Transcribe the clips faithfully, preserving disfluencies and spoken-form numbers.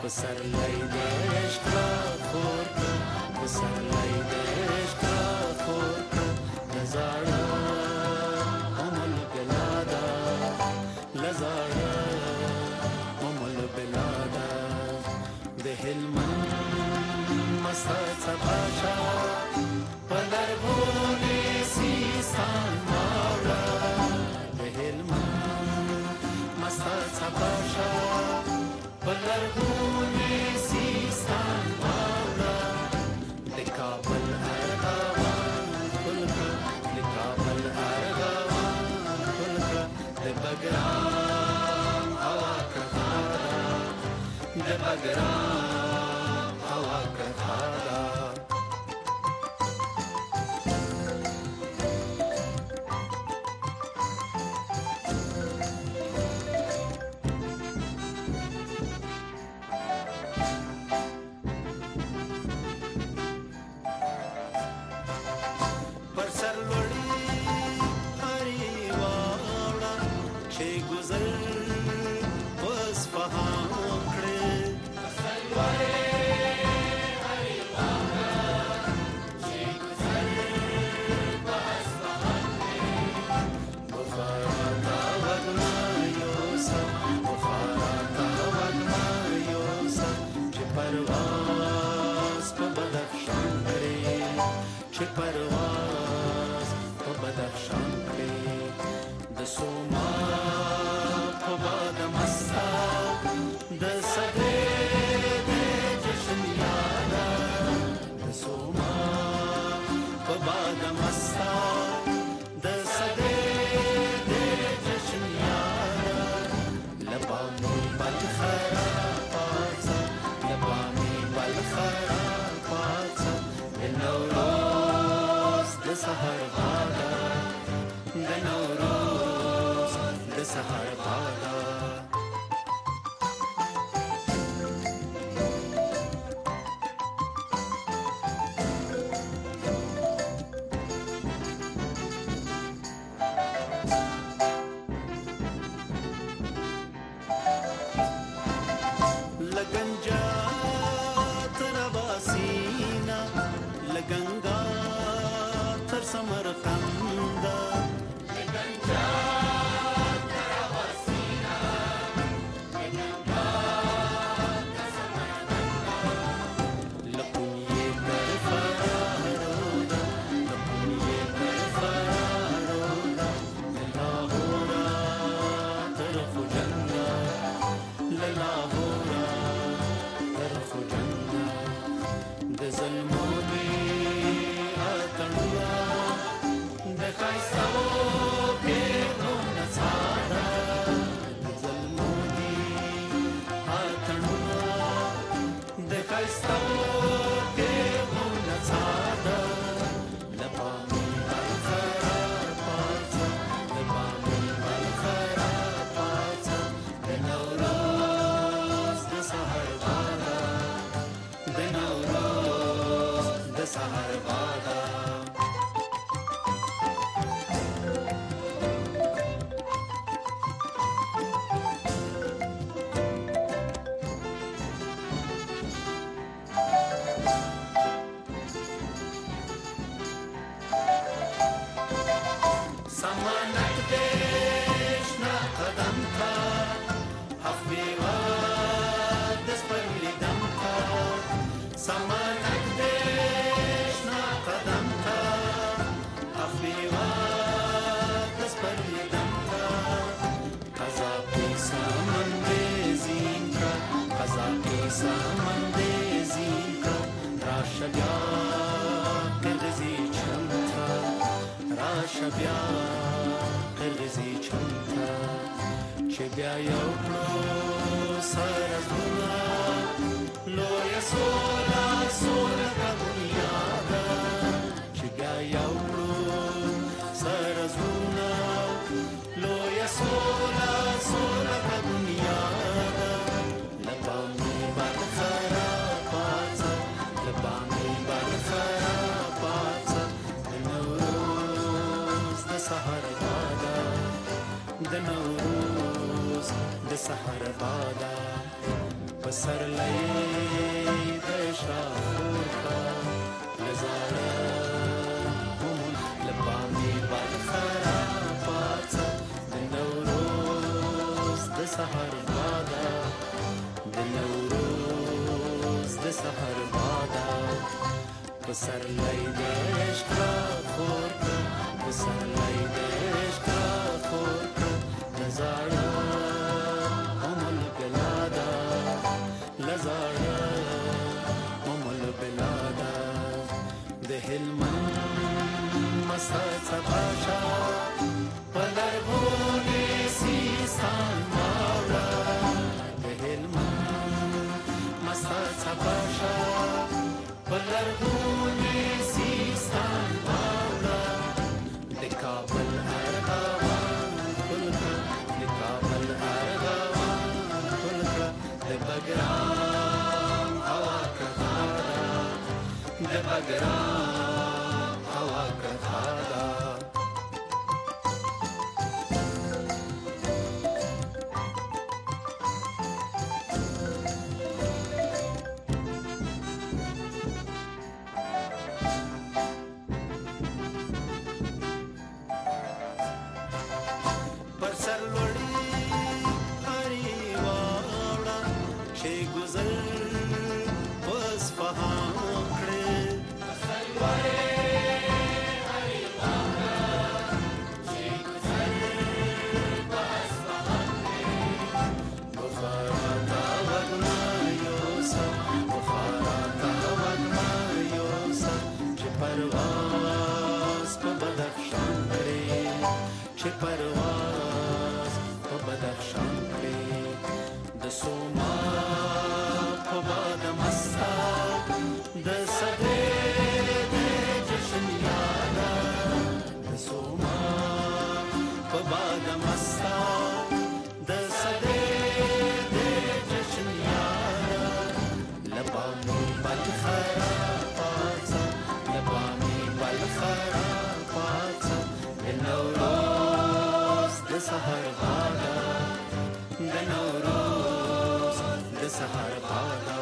پسرلی د عشق را خور کړه پسرلی د عشق را خور کړه د زاړه ام البلاده له زاړه ام البلاده د هلمند مسته څپه شه په لرغوني سیستان واوړه د هلمند مسته څپه شه په لرغوني سیستان واوړه د کابل ارغوان ښکل کړه د کابل ارغوان ښکل کړه د بګرام هوا کړه د بګرام هوا کړه د سحر باده په پسرلی دشا خورکا لزاره همون لبامی بالخرا پاڅه د نوروز د سحر بادا د نوروز د سحر بادا پسرلی دشا خورکا پسرلی دشا خورکا لزاره لزاره ام البلاده د هلمند مساڅه پاشا په لرغوني سیستان واوړه د هلمند مساڅه پاشا په لرغوني سیستان واوړه د کابل ارغوان ګل کړه د کابل ارغوان ګل کړه د بګرام هوا کړه د بګرام هوا کړه پر سر لوړی هری واړه چې گذر پس فهم کړي پر سر لوړی هری واړه چې گذر پس فهم کړي بخارا تا وګما یوسا بخارا تا وګما یوسا چې پرواز په بدخشان کړي چې پرواز په بدخشان کړي د سوما په باد مستا د سبې د جشن یادا د سوما په باد مستا د سبې د جشن یادا لبامي بالخرا پاڅه لبامي بالخرا پاڅه د نوروز د سحر بادا د نوروز د سحر بادا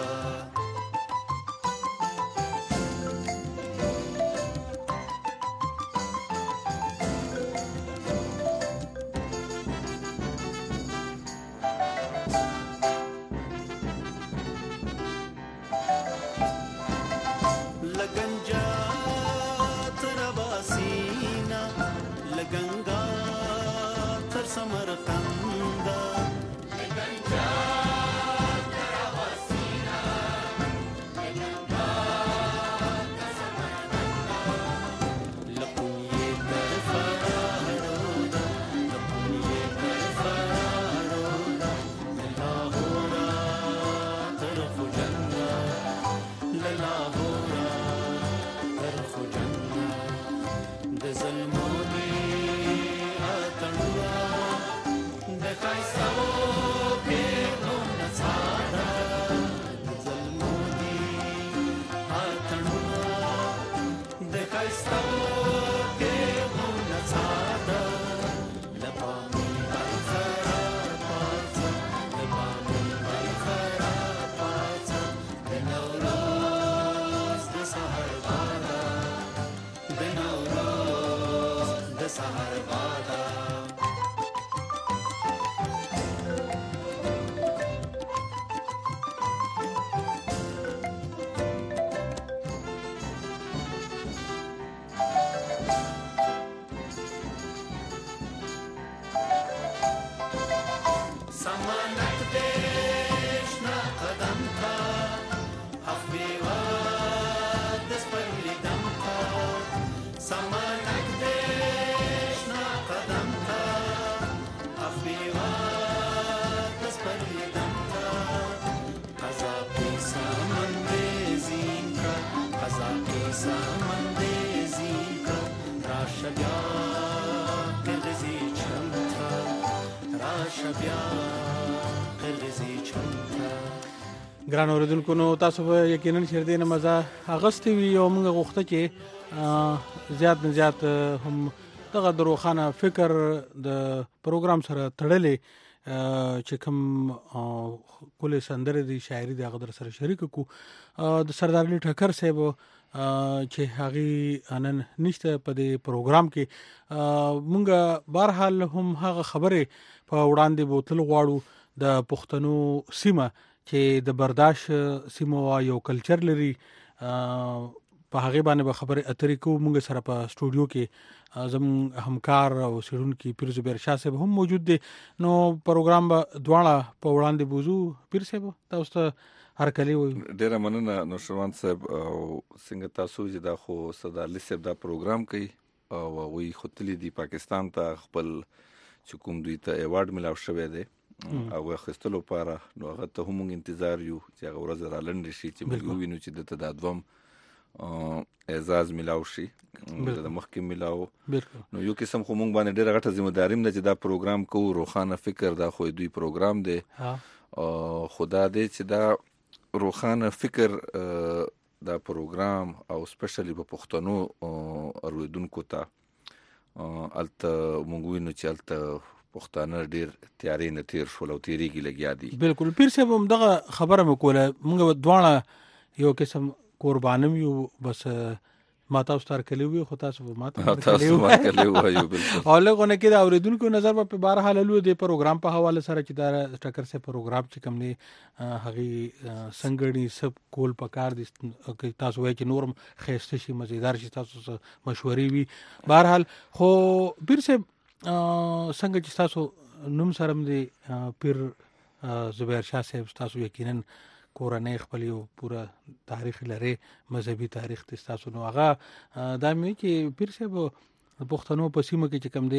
لګنجا تر باسینا لګنګا تر سمرقند لګنجا تر باسینا لګنګا تر سمرقند لپوی تر فارودا لپوی تر فارودا لاهورا تر خوجندا لاهورا تر خوجندا د ظلمونی اتنوا د کایسو پیغو نڅادا د ظلمونی اتنوا د کایسو پیغو نڅادا لبامي بالخرا پاڅه لبامي بالخرا پاڅه د نوروز د سحر بادا د نوروز د سحر بادا سمانت دیش نا قدم تا حفیوا دس پرلی دم تا سمانت دیش نا قدم تا حفیوا دس پرلی دم تا قذاقی سامن دیزین کا قذاقی سامن دیزین کا راشبیا قرزی چمتا راشبیا قرزی چمتا ګران اوریدونکو نو تاسو به یقینا شر دې نه مزه اغستې وي او موږ غوښته چې زیات نه زیات هم دغه دروخانه فکر د پروګرام سره تړلې چې کوم کولې سندره دي شاعري د هغه در سره شریک کو د سردار علي ټکر صاحب چې هغه نن نشته په دې پروګرام کې مونږه بهرحال هم هغه خبره په وړاندې بوتل غواړو د پښتنو سیمه چې د برداشت سیمه یو کلچر لري په هغه باندې به خبره اترې کو مونږ سره په سټوډیو کې زمون همکار او سړونکو پیر زبیر شاه صاحب هم موجود دي نو پروګرام به دواړه په وړاندې بوزو. پیر صاحب تاسو ته هر کلی وي ډیره مننه نوشروان صاحب او څنګه تاسو چې دا خو سردار علي صاحب دا پروګرام کوي او وی خپل دی پاکستان ته خپل چې کوم دوی ته ایوارډ ملاو شوی دی او خستلو لپاره نو هغه ته هم انتظار یو چې هغه ورځ را لنډ شي چې موږ وینو چې د تدادوم اعزاز ملاو شي د مخکې ملاو نو یو قسم خو مونږ باندې ډېره غټه ذمہ داري ده چې دا پروګرام کوو. روخانه فکر دا خو دوی پروګرام دی خدا دې چې دا روخانه فکر دا پروګرام او سپیشلی په پښتنو اوریدونکو ته الته مونږ وینو چې الته پښتانه ډېر تیاری نه تیر شول او تیریږي لګیا دي. بالکل پیر صاحب هم دغه خبره وکوله مونږ دواړه یو قسم قربانم یو بس ماته ستار کلی وي خو تاسو ماته کلی وایو بالکل او لغونه کې دا اوریدونکو نظر په بهر حال له دې پروګرام په حواله سره چې دا ټکر سه پروګرام چې کوم نه هغه سنگړی سب کول پکار دي تاسو وایي چې نورم خېسته شي مزیدار شي تاسو مشورې وي بهر حال خو پیر صاحب څنګه چې تاسو نوم سره دې پیر زبیر شاه صاحب تاسو یقینا کورنۍ خپل یو پورا تاریخ لري مذهبي تاریخ تاسو نو هغه دا مې چې پیر صاحب پښتنو په سیمه کې چې کوم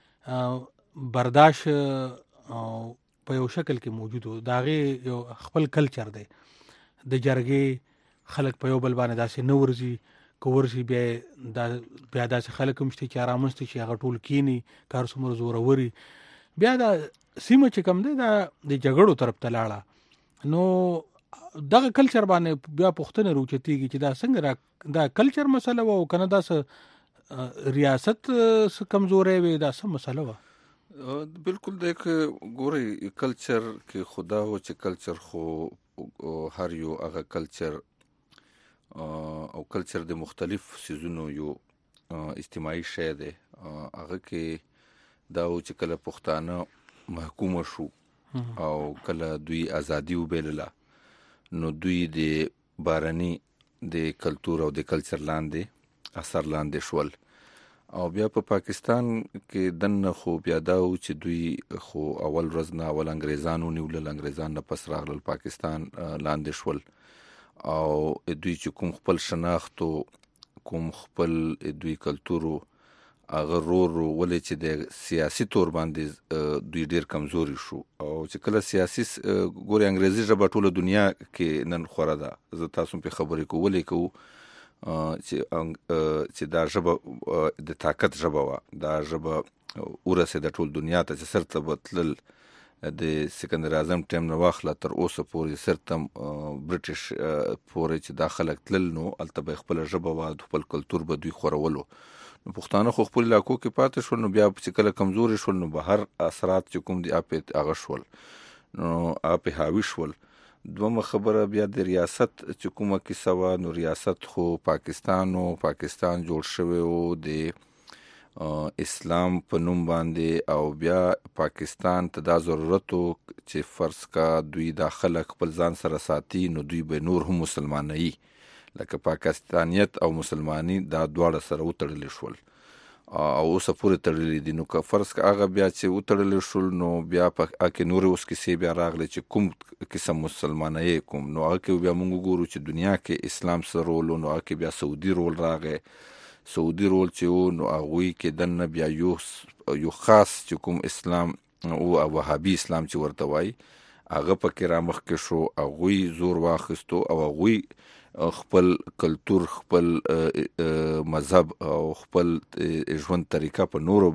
دی برداشت په یو شکل کې موجود و داغه یو خپل کلچر دی د جرګې خلک په یو بل باندې داسې نورزي کورسي بیا د بیا داسې خلک هم شته چې آرامست چې هغه ټول کینی کار سمور زوروري بیا دا سیمه چې کوم دی دا د جګړو طرف ته لاړه نو دغه کلچر باندې بیا پښتنه روچتيږي چې دا څنګه دا کلچر مسله و او کنه دا س ریاست کمزورې وي دا سم مسله و. بالکل دیک ګوري کلچر کې خدا هو چې کلچر خو هر یو هغه کلچر او کلچر د مختلف سيزونو یو اجتماعي شی دی هغه کې دا او چې کله پښتانه محکوم شو او کله دوی ازادي وبېلله نو دوی د بارني د کلچر او د کلچر لاندې اثر لاندې شول او بیا په پا پاکستان کې دنه خو بیا دا و چې دوی خو اول ورځ نه اول انګريزانو نیول انګريزان نه پس راغلل پاکستان لاندې شول او دوی چې کوم خپل شناختو کوم خپل دوی کلچر هغه رور ولې چې د سیاسي تور باندې دوی ډیر کمزوري شو او چې کله سیاسي ګوري انګريزي ژبه ټوله دنیا کې نن خوره ده زه تاسو په خبرې کولې کو چې چې دا ژبه د طاقت ژبه وا دا ژبه ورسه د ټول دنیا ته چې سرته بتلل د سکندر اعظم ټیم نو واخله تر اوسه پورې سرتم برټش پورې چې داخله تلل نو البته خپل ژبه وا خپل کلچر به دوی خورولو نو پښتانه خو خپل علاقو کې پاتې شول نو بیا چې کله کمزوري شول نو بهر اثرات چې کوم دي اپ هغه شول نو اپ هاوی شول. دومره خبره بیا د ریاست چې کومه کې سوا نو ریاست خو پاکستان او پاکستان جوړ شوی او د اسلام په نوم باندې او بیا پاکستان ته دا ضرورتو چې فرض کا دوی داخله خپل ځان سره ساتي نو دوی به نور هم مسلمانایي لکه پاکستانیت او مسلمانی دا دواړه سره وتړل شول او اوس پورې تړلې دي نو که فرض کا هغه بیا چې وتړل شول نو بیا په اکه نور اوس کې سی بیا راغلی چې کوم قسم مسلمانای کوم نو هغه کې بیا موږ ګورو چې دنیا کې اسلام سره رول نو هغه کې بیا سعودي رول راغی سعودي رول چې نو هغه کې دنه بیا یو یو خاص چې کوم اسلام او وهابي اسلام چې ورته وای هغه پکې را مخ کې شو هغه زور واخستو او هغه خپل کلچر خپل مذهب او خپل ژوند طریقه په نورو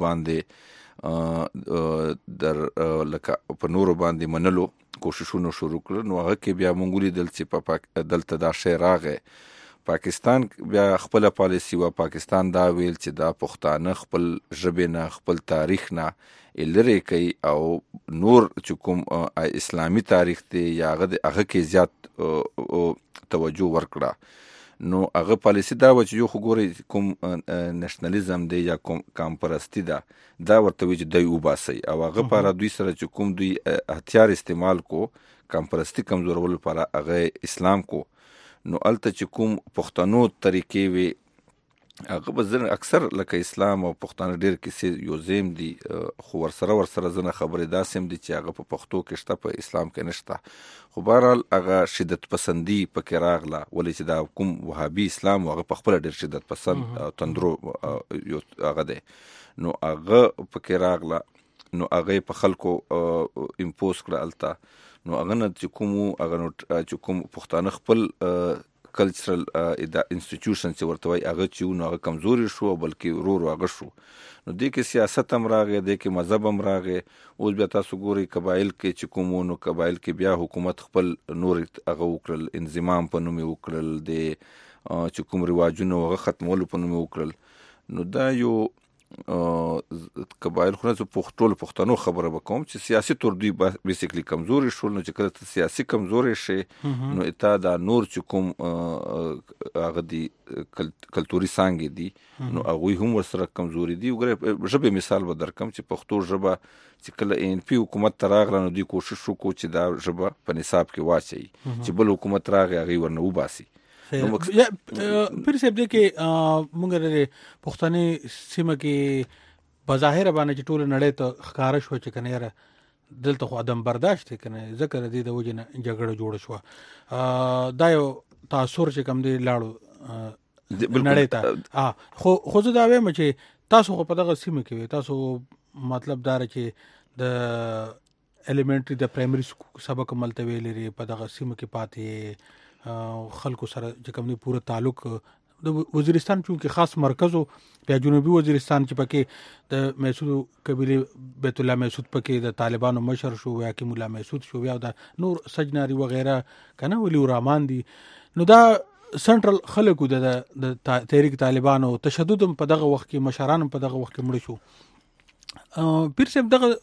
باندې در لکه په نورو باندې منلو کوششونه شروع کړل نو هغه کې بیا مونږ لیدل چې په دلته دا شی راغی پاکستان بیا خپل پالیسی و پاکستان دا ویل چې دا پښتانه خپل ژبه نه خپل تاریخ نه لري کوي او نور چې کوم اسلامي تاریخ دی یا هغه هغه کې زیات توجه ورکړه. نو هغه پالیسی دا و چې یو خو ګوري کوم نېشنلیزم دی یا کوم کامپرستی ده دا ورته وی چې دی وباسي او هغه لپاره دوی سره چې کوم دوی هتیار استعمال کو کامپرستی کمزورولو لپاره هغه اسلام کو. نو الته چې کوم پښتنو طریقې وي هغه به زر اکثر لکه اسلام او پښتانه ډېر کیسې یو زیم دي خو ورسره ورسره ځنه خبرې داسې هم دي چې هغه په پښتو کې شته په اسلام کې نشته. خو بهرحال هغه شدت پسندي پکې راغله ولې چې دا کوم وهابي اسلام هغه په خپله ډېر شدت پسند او تندرو یو هغه دی نو هغه پکې راغله نو هغه په خلکو امپوز کړه الته. نو هغه نه چې کوم هغه چې کوم پښتانه خپل کلچرل انسټیټیوشن چې ورته وایي هغه چې نو هغه کمزوري شو بلکې ورو ورو هغه شو. نو دې کې سیاست هم راغی دې کې مذهب هم راغی. اوس بیا تاسو ګورئ قبایل کې چې کوم نو قبایل کې بیا حکومت خپل نور هغه وکړل انضمام په نوم وکړل د چې کوم رواجونه هغه ختمولو په نوم وکړل. نو دا یو قبایل خو نه زه ټول پښتنو خبره به کوم چې سیاسي طور دوی بیسیکلی کمزوري شول. نو چې کله ته سیاسي کمزوري شي نو اتا دا نور چې کوم هغه دي کلتوري څانګې دي نو هغوی هم ورسره کمزوري دي. وګوره ژبې مثال به درکم چې پښتو ژبه چې کله ان پی حکومت ته راغله نو دوی کوشش وکړو چې دا ژبه په نصاب کې واچوي چې بل حکومت راغی هغې ورنه وباسي. یا پیر صاحب دی کې مونږ د پښتنې سیمه کې بظاهر باندې چې ټول نړۍ ته ښکاره شو چې کنه یاره دلته خو عدم برداشت دی کنه ذکر دی د وجې نه جګړه جوړه شوه دا یو تاثر چې کم دی لاړو نړۍ ته. خو خو زه دا وایم چې تاسو خو په دغه سیمه کې وي تاسو مطلب دا چې د ایلیمنټري د پرایمري سبق ملته ویلې په دغه سیمه کې پاتې خلکو سره چې کوم نه پوره تعلق د وزیرستان چونکه خاص مرکز او په جنوبي وزیرستان چې پکې د محسود قبيله بیت الله محسود پکې د طالبانو مشر شو یا کې مولا محسود شو یا د نور سجناري وغیرہ کنه ولی ورحمان دي. نو دا سنټرل خلکو د تحریک طالبانو تشدد په دغه وخت کې مشران په دغه وخت کې مړ شو. پیر صاحب دغه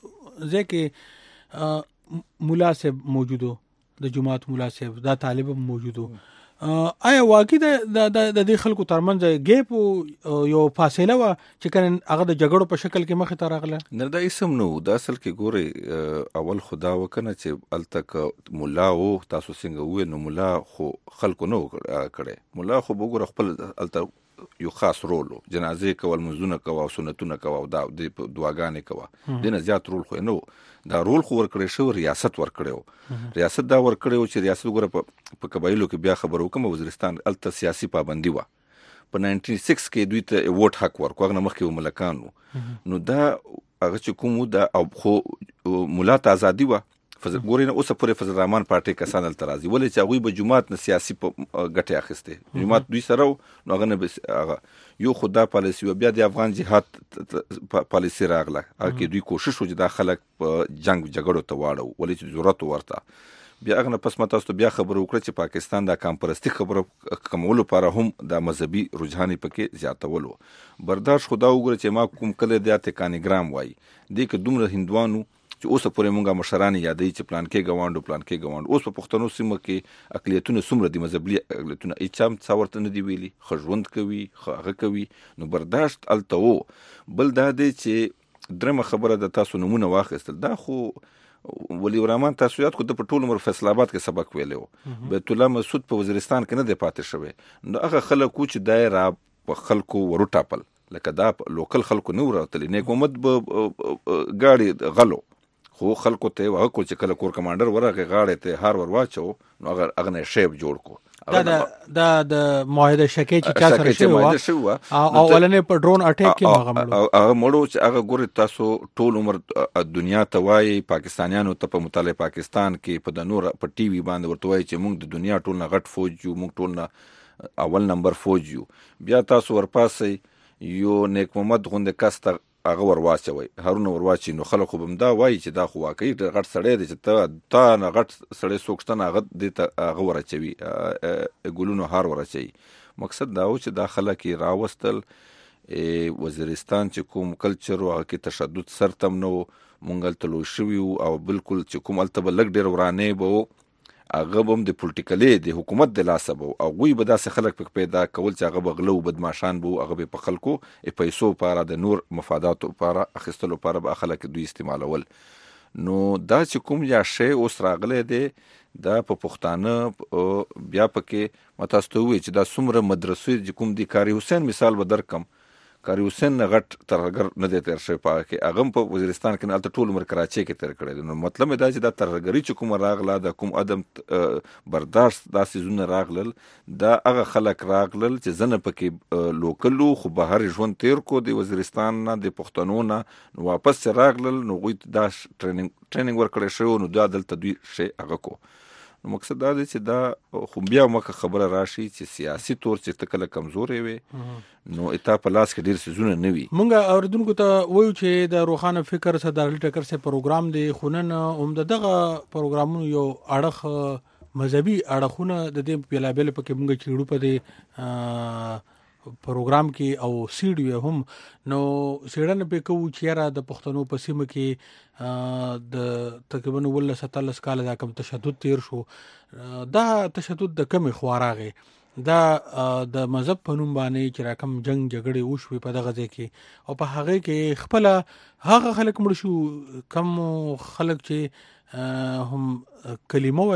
ځکه مولا صاحب موجودو د جماعت مولا صاحب دا طالب موجودو آیا واقعي د د دې خلکو ترمنځ ګیپ یو فاصله و چې کنه هغه د جګړو په شکل کې مخې ته راغله؟ نه دا اسم نو دا اصل کې ګوري اول خدا وکنه چې التک مولا او تاسو څنګه وې نو مولا خو خلکو نو کړي مولا خو وګوره خپل الته یو خاص رول جنازې کول منځونه کوه او سنتونه کوه او دا د دعاګانې کوه دنه زیات رول خو نو دا رول خو ورکړی شو ریاست ورکړیو ریاست دا ورکړیو چې ریاست ګوره په قبایلو کې بیا خبرو کوم وزیرستان الته سیاسي پابندي و په ناینټین سکس کې دوی ته ووټ حق ورکو هغه مخکې ملکانو نو دا هغه چې کوم دا او خو مولا ته ازادي و فزر ګوري نه اوسه پورې فضل الرحمن پارټي کسان الترازي ولې چې هغه به جماعت نه سیاسي ګټه اخیسته جماعت دوی سره نو هغه نه یو خدا پالیسی بیا د افغان جهاد پالیسی راغله هغه دوی کوشش وکړي د خلک په جنگ جګړو ته واړو ولې چې ضرورت ورته بیا هغه نه پس متاسو بیا خبرو وکړه چې پاکستان د کامپرستی خبرو کومولو لپاره هم د مذهبي رجحان پکې زیاتولو برداشت خدا وګړي چې ما کوم کله د اتکانیګرام وای د کې دومره هندوانو چې اوس پورې مونږه مشران یادې چې پلان کې غواندو پلان کې غواندو اوس په پښتنو سیمه کې اقلیتونه سمره دي مذهبي اقلیتونه اچام څاورته نه دی ویلي خژوند کوي هغه کوي نو برداشت الته بل دا دی چې درمه خبره د تاسو نمونه واخیستل دا خو ولی ورحمان تاسو یاد کو د پټول عمر فیصل آباد کې سبق ویلو بیت الله مسعود په وزیرستان کې نه دی پاتې شوی نو هغه خلکو چې دایره په خلکو ورټاپل لکه دا لوکل خلکو نه ورتل نه کومت به غاړي غلو خو خلکو ته هغه کو چې کله کور کمانډر ورغه غاړه ته هار ور واچو نو هغه اغنه شیب جوړ کو دا دا د معاهده شکه چې چا سره شو او ولنه په ډرون اٹیک کې هغه مړو هغه مړو چې هغه ګوري تاسو ټول عمر دنیا ته وایي پاکستانیانو ته په مطالعه پاکستان کې په د نور په ټي وي باندې ورته وایي چې موږ د دنیا ټول نه غټ فوج یو موږ ټول نه اول نمبر فوج یو بیا تاسو ورپاسې یو نیک محمد غوند کاست هغه ورواچوي هارون ورواچي نو خلکو بم دا وایي چې دا خو واقعي غټ سړی دی چې ته تا نه غټ سړی سوکشتنه هغه د ته هغه ورچوي ګلونو هار ورچوي مقصد دا و چې دا خلک راوستل وزیرستان چې کوم کلچر او کې تشدد سرتم نو مونږ ته لوی شوي او بالکل چې کوم هلته به لږ ډېر ورانې به هغه به هم د پولیټیکلې د حکومت د لاسه به او هغوی به داسې خلک پکې پیدا کول چې هغه به غله و بدماشان به هغه به په خلکو پیسو لپاره د نور مفاداتو لپاره اخیستلو لپاره به خلک دوی استعمالول. نو دا چې کوم یا شی اوس راغلی دی دا په پښتانه بیا پکې ما تاسو ته ووایي چې دا څومره مدرسې چې کوم دي کاري حسین مثال به درکم. کاري حسین نه غټ ترهګر نه دی تېر شوی په هغه کې هغه هم په وزیرستان کې نه هلته ټول عمر کراچۍ کې تېر کړی دی. نو مطلب یې دا چې دا ترهګري چې کومه راغله د کوم عدم برداشت دا څیزونه راغلل دا هغه خلک راغلل چې زه نه پکې لوکل وو خو بهر ژوند تېر کو د وزیرستان نه د پښتنو نه نو واپس چې راغلل نو هغوی دا ټریننګ ټریننګ ورکړی شوی نو دا دلته دوی شی هغه کو. نو مقصد دا دی چې دا خو بیا مکه خبره راشي چې سیاسي طور چې ته کله کمزورې وي نو اتا په لاس کې ډېر څیزونه نه وي. مونږ اوریدونکو ته وایو چې د روښانه فکر سردار ټکر سه پروګرام دی خو نن هم دغه پروګرامونو یو اړخ مذهبي اړخونه د دې بېلابېل پکې مونږ چیړو په دې پروګرام کې او سیډ هم نو سیډنه په کوو چې را د پښتنو په سیمه کې د تقریبا ول ستلس کال دا کم تشدد تیر شو. دا تشدد د کم خواراغه دا د مذهب په نوم باندې چې راکم جنگ جګړې وشوي په دغه ځای کې او په هغه کې خپل هغه خلک مړ شو کم خلک چې هم کلمه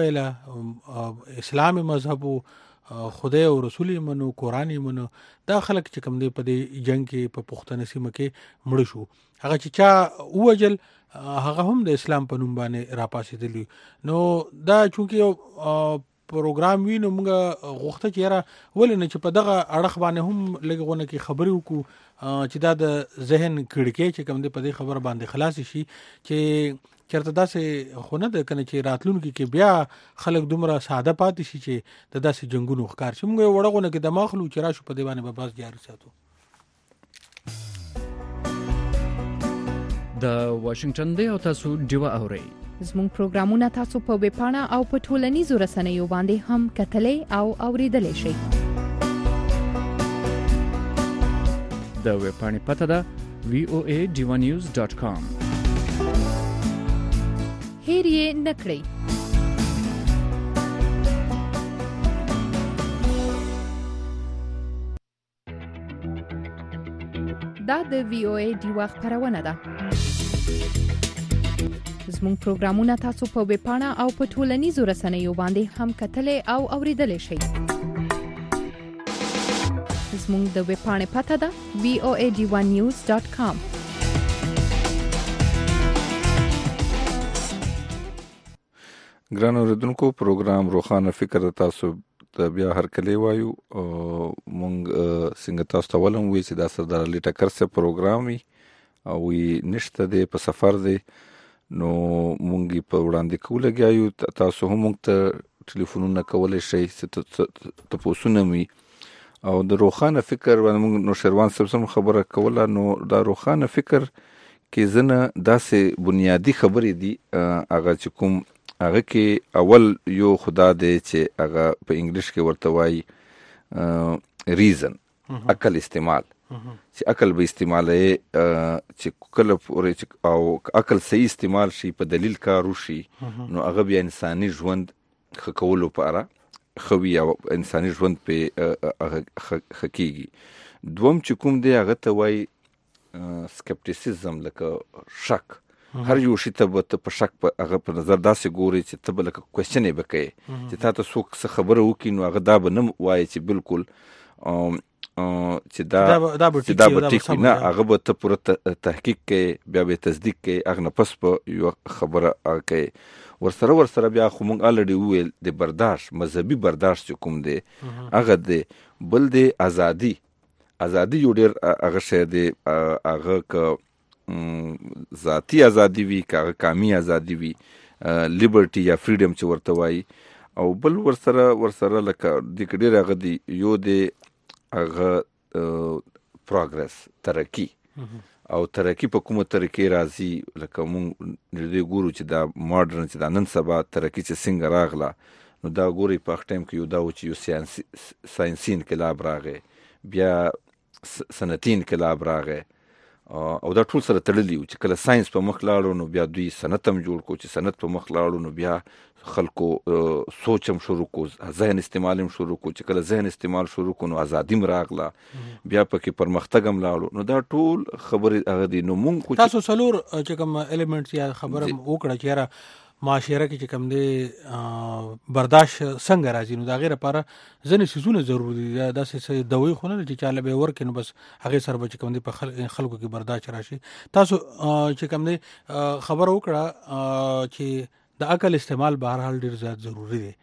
ویله اسلامي مذهب خدای او رسول منو قرآن منو دا خلک چې کوم دی په دې جنگ کې په پښتنه سیمه کې مړ شو هغه چې چا وجل هغه هم د اسلام په نوم باندې راپاسېدلی. نو دا چونکې یو پروګرام وی نو موږ غوښته چې یاره ولې نه چې په دغه اړخ باندې هم لږ غونه کې خبرې وکړو چې دا د ذهن کړکۍ چې کوم دی په دې خبره باندې خلاص شي چې چرته داسې خو نه ده کنه چې راتلونکي کې بیا خلک دومره ساده پاتې شي چې د داسې جنګونو ښکار شي. موږ یو وړه غونه کې دماغ خلو چې راشو په دې باندې به بس جاري ساتو. د واشنگټن دی او تاسو ډیوه اورئ. زموږ پروګرامونه تاسو په ویب پاڼه او په ټولنیزو رسنیو باندې هم کتلې او اوریدلای شئ. د ویب پاڼې پته ده وی او ای ډیوه نیوز ډاٹ کام. هیر یې نکړئ. دا د وی او ای ډیوه خپرونه ده. زموږ پروګرامونه تاسو په ویب پاڼه او په ټولنیزو رسنیو باندې هم کتلې او اوریدلای شئ. زموږ د ویب پاڼې پته ده وی او ای ډیوه نیوز ډاٹ کام. ګران اوریدونکو پروګرام روښانه فکر تاسو ته بیا هر کله وایو مونږ څنګه تاسو ته ولوم وی چې دا سردار علي ټکر سه پروګرام وي او وی نشته دی په سفر دی نو مونږ په وړاندې کوله غوايو تاسو هم مونږ ته ټلیفونونه کولای شئ ته پوسونه می او د روښانه فکر باندې مونږ نو شروان سم خبره کوله نو دا روښانه فکر کې زنه داسې بنیادی خبرې دي هغه چې کوم هغه کې اول یو خدا دی چې هغه په انګلیش کې ورته وایي ریزن عقل استعمال چې عقل به استعمالوي چې کله پورې او عقل صحیح استعمال شي په دلیل کار وشي نو هغه بیا انساني ژوند ښه کولو لپاره ښه وي او انساني ژوند پې ښه کېږي. دوم چې کوم دی هغه ته وایي سکپټیسیزم لکه شک. هر یو شي ته به ته په شک په هغه په نظر داسې ګوري چې ته به لکه کوېسچن یې به کوې چې تا ته څوک څه خبره وکړي نو هغه دا به نه وایي چې بالکل چې دا چې دا به ټیک وي نه هغه به ته پوره تحقیق کوې بیا به یې تصدیق کوې هغه نه پس به یوه خبره کوې. ورسره ورسره بیا خو موږ الریډي وویل د برداشت مذهبي برداشت چې کوم دی هغه دی. بل دی ازادي. ازادي یو ډېر هغه شی دی هغه که ذاتی ازادي وي که هغه قامي ازادي وي لیبرټي یا فریډم چې ورته وایي او بل ورسره ورسره لکه د کې ډېر هغه دی یو دی هغه پروګرس ترقي او ترقي په کومه طریقې راځي لکه مونږ دې ګورو چې دا ماډرن چې دا نن سبا ترقي چې څنګه راغله نو دا ګوري په هغه ټایم کې یو دا و چې یو ساینسي انقلاب راغی بیا صنعتي انقلاب راغی او دا ټول سره تړلي وو چې کله ساينس په مخ لاړو نو بیا دوی صنعت هم جوړ کو چې صنعت په مخ لاړو نو بیا خلکو سوچ هم شروع کو ذهن استعمال هم شروع کو چې کله ذهن استعمال شروع کو نو ازادي هم راغله بیا پکې پرمختګ هم لاړو نو دا ټول خبرې هغه دي نو مونږ تاسو څلور چې کوم الیمنټس یا خبره وکړه چې را معاشره کې چې کوم دی برداشت څنګه راځي نو دا غیر لپاره ځنې سيزونه ضروري دي دا داسې دوی خو نه چې چاله به ورکې نو بس هغه سره به چې کوم دی په خلکو کې برداشت راشي تاسو چې کوم دی خبر وکړه چې د عقل استعمال بهر حال ډیر زیات ضروری دی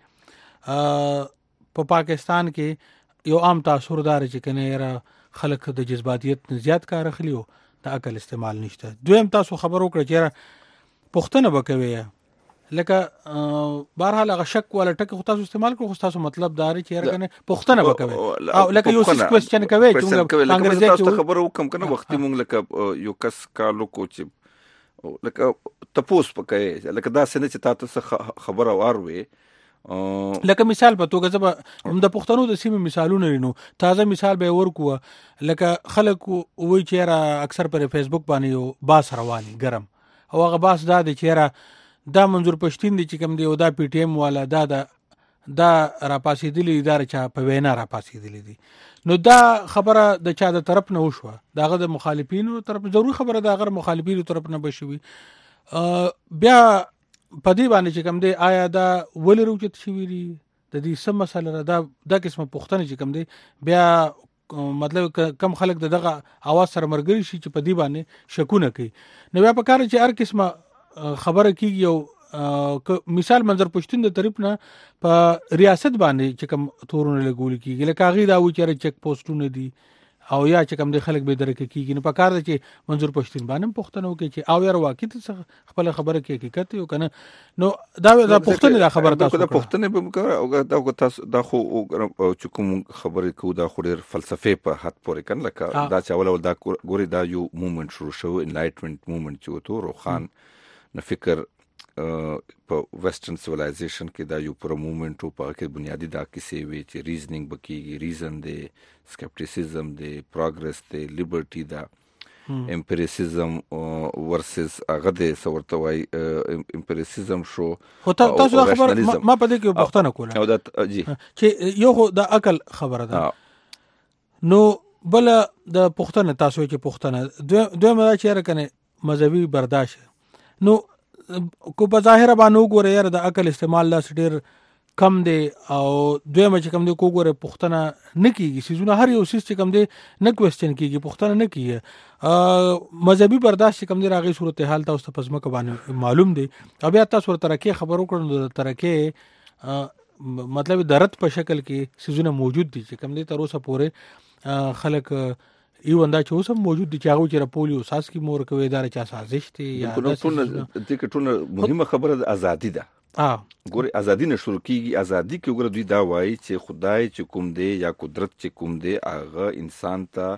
په پاکستان کې یو عام تاثر دار چې کنه را خلک د جذباتیت زیات کار اخلي او د عقل استعمال نشته دویم تاسو خبر وکړه چې پښتنه وکوي لکه بهر حال هغه شک ولا ټک خو تاسو استعمال کړو خو تاسو مطلب دا لري چې کنه پښتنه وکوي او لکه یو څه کوېسچن کوي چې موږ انګریزي تاسو خبر وکم کنه وختي موږ لکه یو کس کالو کو چې لکه تپوس پکې لکه دا سنه چې تاسو خبره واروي لکه مثال په توګه زه هم د پښتنو د سیمې مثالونه لرم تازه مثال به ورکو لکه خلک وایي چې را اکثر پر فیسبوک باندې یو باس رواني ګرم او هغه باس دا دی چې را دا منظور پښتين دي چې کوم دی او دا پی ټی ایم والا دا دا دا را پاسېدلی اداره چا په وینا را پاسېدلی دي نو دا خبره د چا د طرف نه وشوه داغه د مخالفینو طرف ضروري خبره د غیر مخالفینو طرف نه بشوي بیا په دې باندې چې کوم دی آیا دا ولې روچت شوی دی د دې سم مسله دا د قسمه پښتنه چې کوم دی بیا مطلب کم خلک دغه اواز سره مرګري شي چې په دې باندې شکونه کوي نو بیا په کار چې هر قسمه خبره کیږي او مثال منظر پښتون د طرف نه په ریاست باندې چې کوم تورونه لګول کیږي لکه هغه دا و چې چک پوسټونه دي او یا چې کوم د خلک به درک کیږي نو په کار دی چې منظور پښتون باندې پښتنو کې چې او یار واقعي ته خپل خبره کې حقیقت یو کنه نو دا د پښتون د خبره تاسو د پښتون به او دا تاسو دا خو چې کوم خبره کو دا خو ډیر فلسفه په حد پورې کنه لکه دا چې اول دا ګوري دا یو موومنت شروع شو انلایټمنت موومنت چې وته روخان نه فکر په ویسټرن سیویلایزیشن کې دا یو پر موومنت په کې بنیادی دا کیسې وی چې ریزنینګ بکیږي ریزن دی سکپټیسیزم دی پروګرس دی لیبرټی دا امپیریسیزم ورسز هغه د سورته وای امپیریسیزم شو خو تاسو دا خبر ما په دې کې پښتنه کوله او دا جی چې یو خو د عقل خبره ده نو بل د پښتنه تاسو چې پښتنه دوی مدا چې رکنه مذهبي برداشت نو کو په ظاهر باندې وګوره یاره د عقل استعمال لاس ډیر کم دی او دویمه چې کم دی کو ګوره پښتنه نه کیږي سيزونه هر یو سیس چې کم دی نه کوېسچن کیږي پښتنه نه کیږي مذهبي برداشت کم دی راغی صورتحال تاسو ته پزما ک باندې معلوم دی بیا تاسو ترکه خبرو کړو د ترکه مطلب درت په شکل کې سيزونه موجود دي چې کم دی تر اوسه پورې خلک یو انده چې اوسم موجود دي چې هغه چې پولیو ساس کی مور کوي اداره چا سازش دي یا د ټول ټول مهمه خبره د ازادي ده اه ګوري ازادي نه شروع کیږي ازادي کې ګوره دوی دا وایي چې خدای چې کوم دی یا قدرت چې کوم دی هغه انسان ته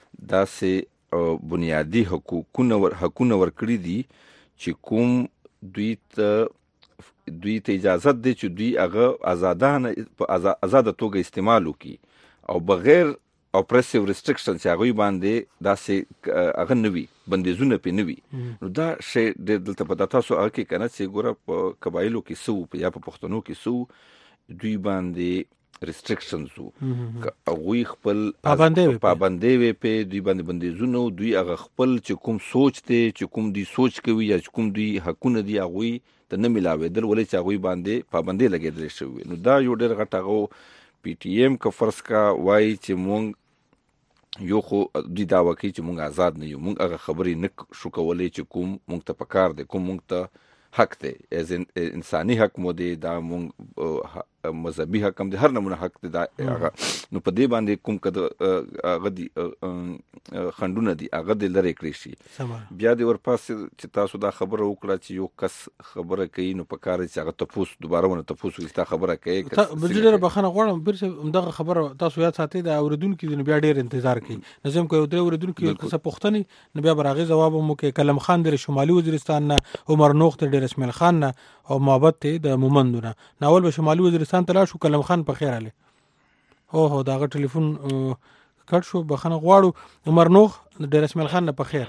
داسې بنیادی حقوقونه ور حقوقونه ورکړي دي چې کوم دوی ته دوی ته اجازه دي چې دوی هغه آزادانه په آزاد توګه استعمال وکړي او بغیر اپریسیو ریسټریکشن چې هغه باندې داسې هغه نوي بندیزونه پې نوي نو دا شی د دلته په تاسو هغه کې کنه چې ګوره په قبایلو کې سو یا په پښتنو کې سو دوی باندې ریسټریکشنز وو هغوی خپل پابندۍ وي په دوی باندې بندیزونه دوی هغه خپل چې کوم سوچ دی چې کوم دوی سوچ کوي یا کوم دوی حقونه دي هغوی ته نه ملاوېدل ولې چې هغوی باندې پابندۍ لګېدلې شوې نو دا یو ډېر غټ هغه پی ټی ایم که فرض کا وای چې مونږ یو خو دوی دا وکړي چې مونږ آزاد نه یو مونږ هغه خبرې نه شو کولی چې کوم مونږ ته پکار دی کوم مونږ ته حق دی از انساني حق مو دی دا مونږ مذهبي حق هم دی هر نمونه حق دی دا هغه نو په دې باندې کوم که هغه دي خنډونه دي هغه د لرې کړی شي بیا د ورپاسې چې تاسو دا خبره وکړه چې یو کس خبره کوي نو په کار چې هغه تپوس دوباره ونه تپوس وکړي خبره کوي بجډر بخنه غواړم بیر دغه خبره تاسو یاد ساتئ دا اوریدونکو د بیا ډیر انتظار کوي نظم کوي درې اوریدونکو یو څه پښتني نو بیا براغي جواب مو کې کلم خان در شمالي وزیرستان نه عمر نوخ ته ډیر اسماعیل خان نه او محبت ته د مومندونه ناول به شمالي وزیرستان ته لا شو کلم خان په خیر علي او هو داغه ټلیفون کټ شو بخنه غواړو عمر نوخ ډېر اسماعیل خان نه په خیر.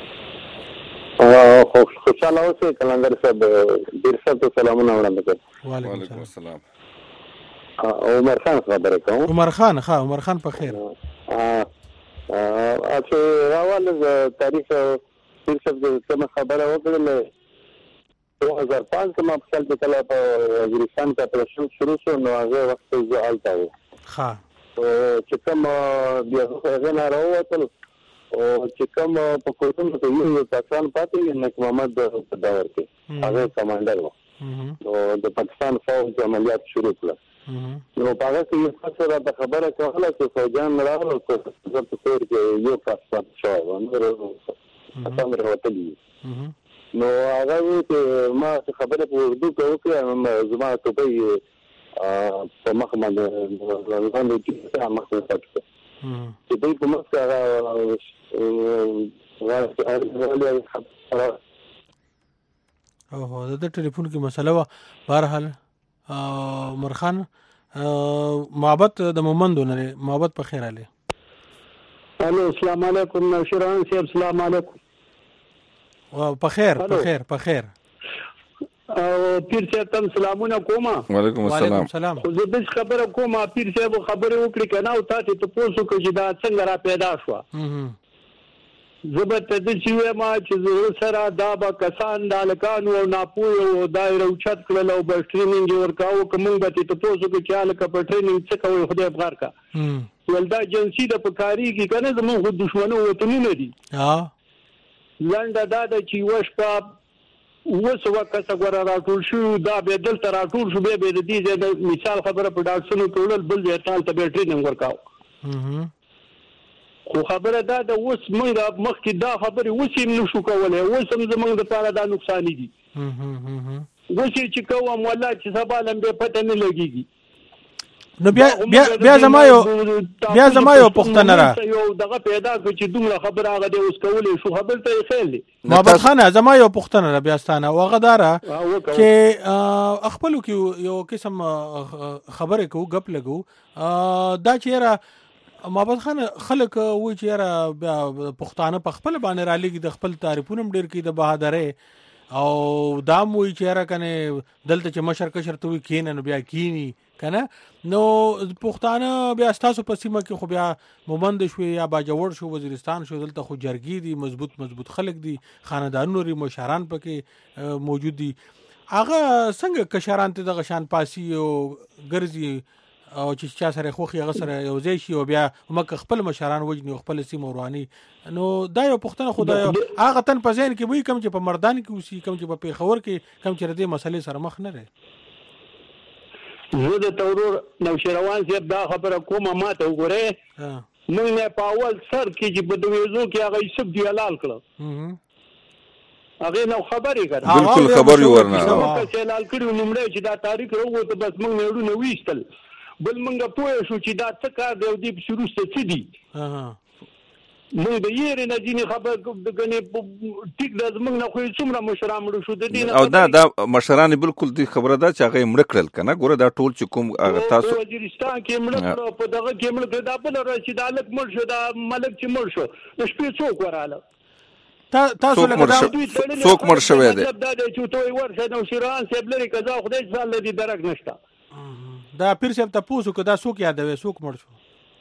خو خوشاله اوسئ کلندر صاحب، ډېر څه سلامونه وړاندې کوم. وعلیکم السلام. عمر خان خبره کوم. عمر خان ښه عمر خان په خیر. اته اول تاریخ پیر صاحب کوم خبره وکړله دو هزار پنځه کې ما په کال کې کله په وزیرستان کې اپریشن شروع شو نو هغه وخت زه هلته وم. ښه چې کوم بیا هغه نه راووتل او چې کوم په کوټونو کې یو پاکستان پاتې نک محمد په داور کې هغه کمانډر و نو د پاکستان فوج عملیات شروع کړل. نو په هغه کې یو څه را خبره کوله چې فوجان راغلل چې زه په کور کې یو کس پاتې شوی وم اسان راوتلی. نو هغه چې ما خبره په اردو کې وکړه زما ټوپۍ په مخ باندې باندې چې مخ ته پټه چې دوی په مخ کې او هو د ټلیفون کې مسله و. بهرحال عمر خان محبت د مومندو نه محبت په خیر علي. الو السلام علیکم نوشیران صاحب. السلام علیکم. په خیر په خیر په خیر. او پیر صاحب تم سلامونه کوم. وعلیکم السلام. خو زه د خبره کوم پیر صاحب خبره وکړي کنه او تاسو ته پوښتنه کوم چې دا څنګه را پیدا شو. زبر ته د چې ما چې زه سره دا به کسان د الکانو او ناپوه او دایره اوچت کړل او به ټریننګ ورکاو کوم به ته پوښتنه کوم چې الکه په ټریننګ څه کوي خدای بغار کا ولدا جنسي د پکاري کې کنه زموږ دښمنو وطنونه دي. ها لنډه دا د چې وش په وسو وکړه څنګه راټول شو دا به دلته راټول شو به د دې د مثال خبره په ډاکټرونو کولل بل ځای ته ته ټریننګ ورکاو. خو خبره دا د اوس موږ مخکې دا خبره اوس هم نشو کولای. اوس هم زموږ لپاره دا نقصان دي. اوس چې کوم ولا چې سبا لمبه پته نه لګيږي. نو بیا بیا بیا زما یو بیا زما یو پښتنه را یو دغه پیدا کړ چې دومره خبره هغه د اوس کولې شو خبره ته خیر دی. محمد خان زما یو پښتنه را بیا ستانه واغه دارا چې خپل کې یو قسم خبره کو غپ لګو دا چیرې محمد خان خلک و چیرې پښتانه په خپل باندې را لګي د خپل تعریفونه ډیر کې د بهادرې او دام وی چیرې کنه دلته چې مشر کشر ته کین نو بیا کینی کنه نو پښتانه بیا تاسو په سیمه کې خو بیا مومند شوي یا باجوړ شو وزیرستان شو دلته خو جرګي دي مضبوط مضبوط خلک دي خاندانونو لري مشران پکې موجود دي. هغه څنګه کشران ته د غشان پاسي او ګرځي او چې چا سره خوخي هغه سره یو ځای شي او بیا مکه خپل مشران وجني خپل سیمه ورانی. نو دا یو پښتنه خدای هغه تن په ځین کې وای کم چې په مردان کې وسی کم چې په پیښور کې کم چې دې مسلې سره مخ نه لري. زه د تورور نوشیروان صاحب دا خبره کومه ما ته وګوره موږ نه په اول سر کې چې په دویزو کې هغه سب دی حلال کړو هغه نو خبرې کړه بالکل خبر یو ورنه چې حلال کړو نمړې چې دا تاریخ وروته بس موږ نه ورو نه ویستل بل موږ پوه شو چې دا څه کار دی او دې شروع څه دي. موږ د یې نه ځینې خبر غنې ټیک د موږ نه خو څومره مشران مړ شو د دې او دا دا مشران بالکل دې خبره ده چې هغه مړ کړل کنه ګوره دا ټول چې کوم هغه تاسو وزیرستان کې مړ کړو په دغه کې مړ کړ دا بل راشد الک مړ شو دا ملک چې مړ شو د شپې څوک وراله تاسو لکه څوک مړ شوی دی دا چې توي ورشه نو شیران صاحب لري کزا خدای ځان لري درک نشته. دا پیر صاحب تاسو کو دا څوک یادوي څوک مړ شو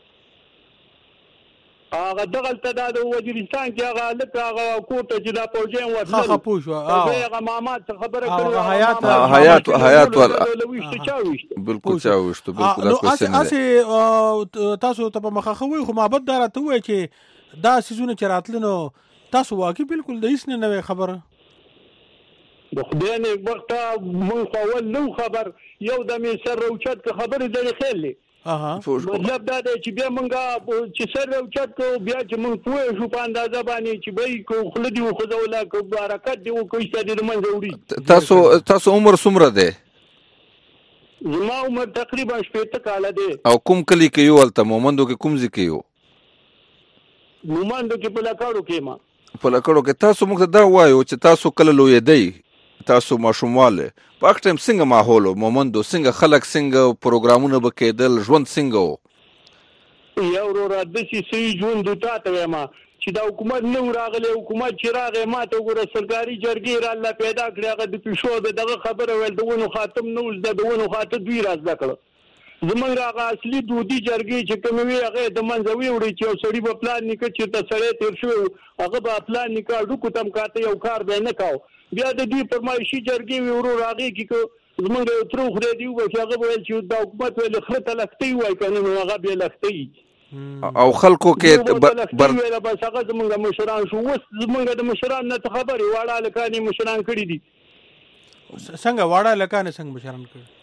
هغه دغه ته د وزیرستان کې هغه لکه هغه کوټه چې دا پوجین وځل هغه پوښو هغه مامات خبره کړو حیات حیات حیات ول بالکل چاوشته بالکل اسی تاسو ته په مخه خوي خو محبت دار ته وای چې دا سيزونه چراتلنو تاسو واقعي بالکل د هیڅ نه خبره د خدای نه وخت مون خو نو خبر یو د می سر روچت خبره د خېلې اها مطلب دا دی چې بیا مونږه چې سر روچت کو بیا چې مونږ پوه شو په اندازه باندې چې به کو خلدي خو ځولا کو برکت دی کو چې د منځ وړي. تاسو تاسو عمر څومره دی؟ زما عمر تقریبا شپږ کاله دی. او کوم کلی کې یو الته مومندو کې کوم ځای کې یو؟ مومندو کې په لکړو کې ما په لکړو کې تاسو موږ ته دا وایو چې تاسو کله لوی دی تاسو ماشومواله په وخت هم څنګه ماحول مومندو څنګه خلک څنګه پروګرامونه بکیدل ژوند څنګه یو ورو را د شي سي ژوند ته ته ما چې چې دا حکومت نو راغلی حکومت چې راغی ما ته وګوره سرکاري جرګې را الله پیدا کړی هغه د پیشو د دغه خبره ویل د ونو خاتم نو زده د ونو خاتم دوی را زده کړه زمونږ هغه اصلي دودي جرګې چې کومې وي هغه د منځه ویوړي چې یو سړي به پلان نیکه چې ته سړی تېر شوی هغه به پلان نیکه ډوکو تم کاته یو کار به نه کاو بیا د دوی فرمایشي جرګې وي ورو هغې کې زمونږ یو ترو خدای دی وبه چې هغه به ویل چې دا حکومت ویل خره ته لښتۍ وایي که نه نو هغه بیا لښتۍ او خلکو کې بر بس هغه زمونږ مشران شو اوس زمونږ د مشران نه خبرې واړه هلکان یې مشران کړي دي څنګه واړه هلکان یې څنګه مشران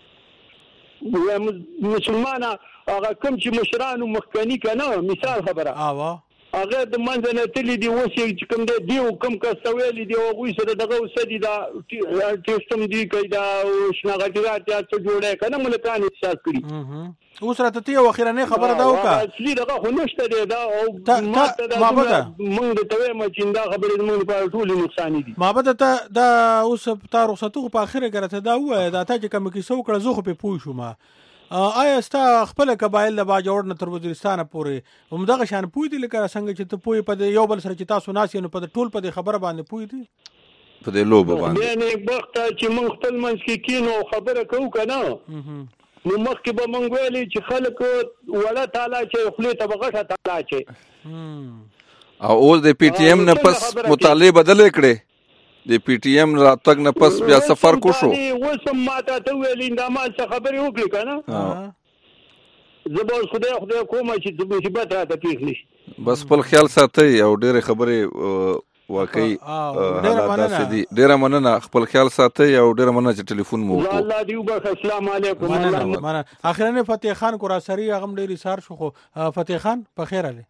کړي مسلمانه هغه کوم چې مشرانو مخکني که نه مثال خبره هغه د منځه نه تللي دي اوس چې کوم دی دیو کوم کس ته ویلي دي هغوی سره دغه اوسه دي دا ټیسټم دي کوي دا شناغټي راتیا څه جوړی که نه ملکان احساس کړي اوس راته ته یو اخرنۍ خبره دا وکړه اصلي دغه خو نشته دی دا او موږ درته وایم چې دا خبرې زموږ لپاره ټولې نقصاني دي مابده ته دا اوس تا رخصتو خو په اخره کې راته دا ووایه دا تا چې کومه کیسه وکړه زه خو پرې پوه شوم آیا ستا خپله قبایل د باجوړ نه تر وزیرستانه پورې همدغه شان پوه دي لکه څنګه چې ته پوهې په یو بل سره چې تاسو ناست یې نو په ټول په دې خبره باندې پوه دي په دې لوبه باندې یعنې وخته چې موږ خپل منځ کې کینو او خبره کوو که نه نو مخکې به موږ ویلي چې خلک وړه تاله چې خولې ته به غټه تاله چې او اوس د پی ټي ایم نه پس مطالعې بدلې کړې د پی ټي ایم راتګ نه پس بیا څه فرق وشو اوس هم ما ته ته ویلي دا ما څه خبرې وکړې که نه زه به اوس خدای خدای کوم چې مصیبت راته پېښ نه شي بس خپل خیال ساتئ او ډېرې خبرې واقعي حالات داسې دي ډېره مننه خپل خیال ساتئ او ډېره مننه چې ټلیفون مو وکړو الله دې وبخښه السلام علیکم مننه اخرنۍ فتح خان قراسري هغه هم ډېر ایثار شو خو فتح خان په خیر دی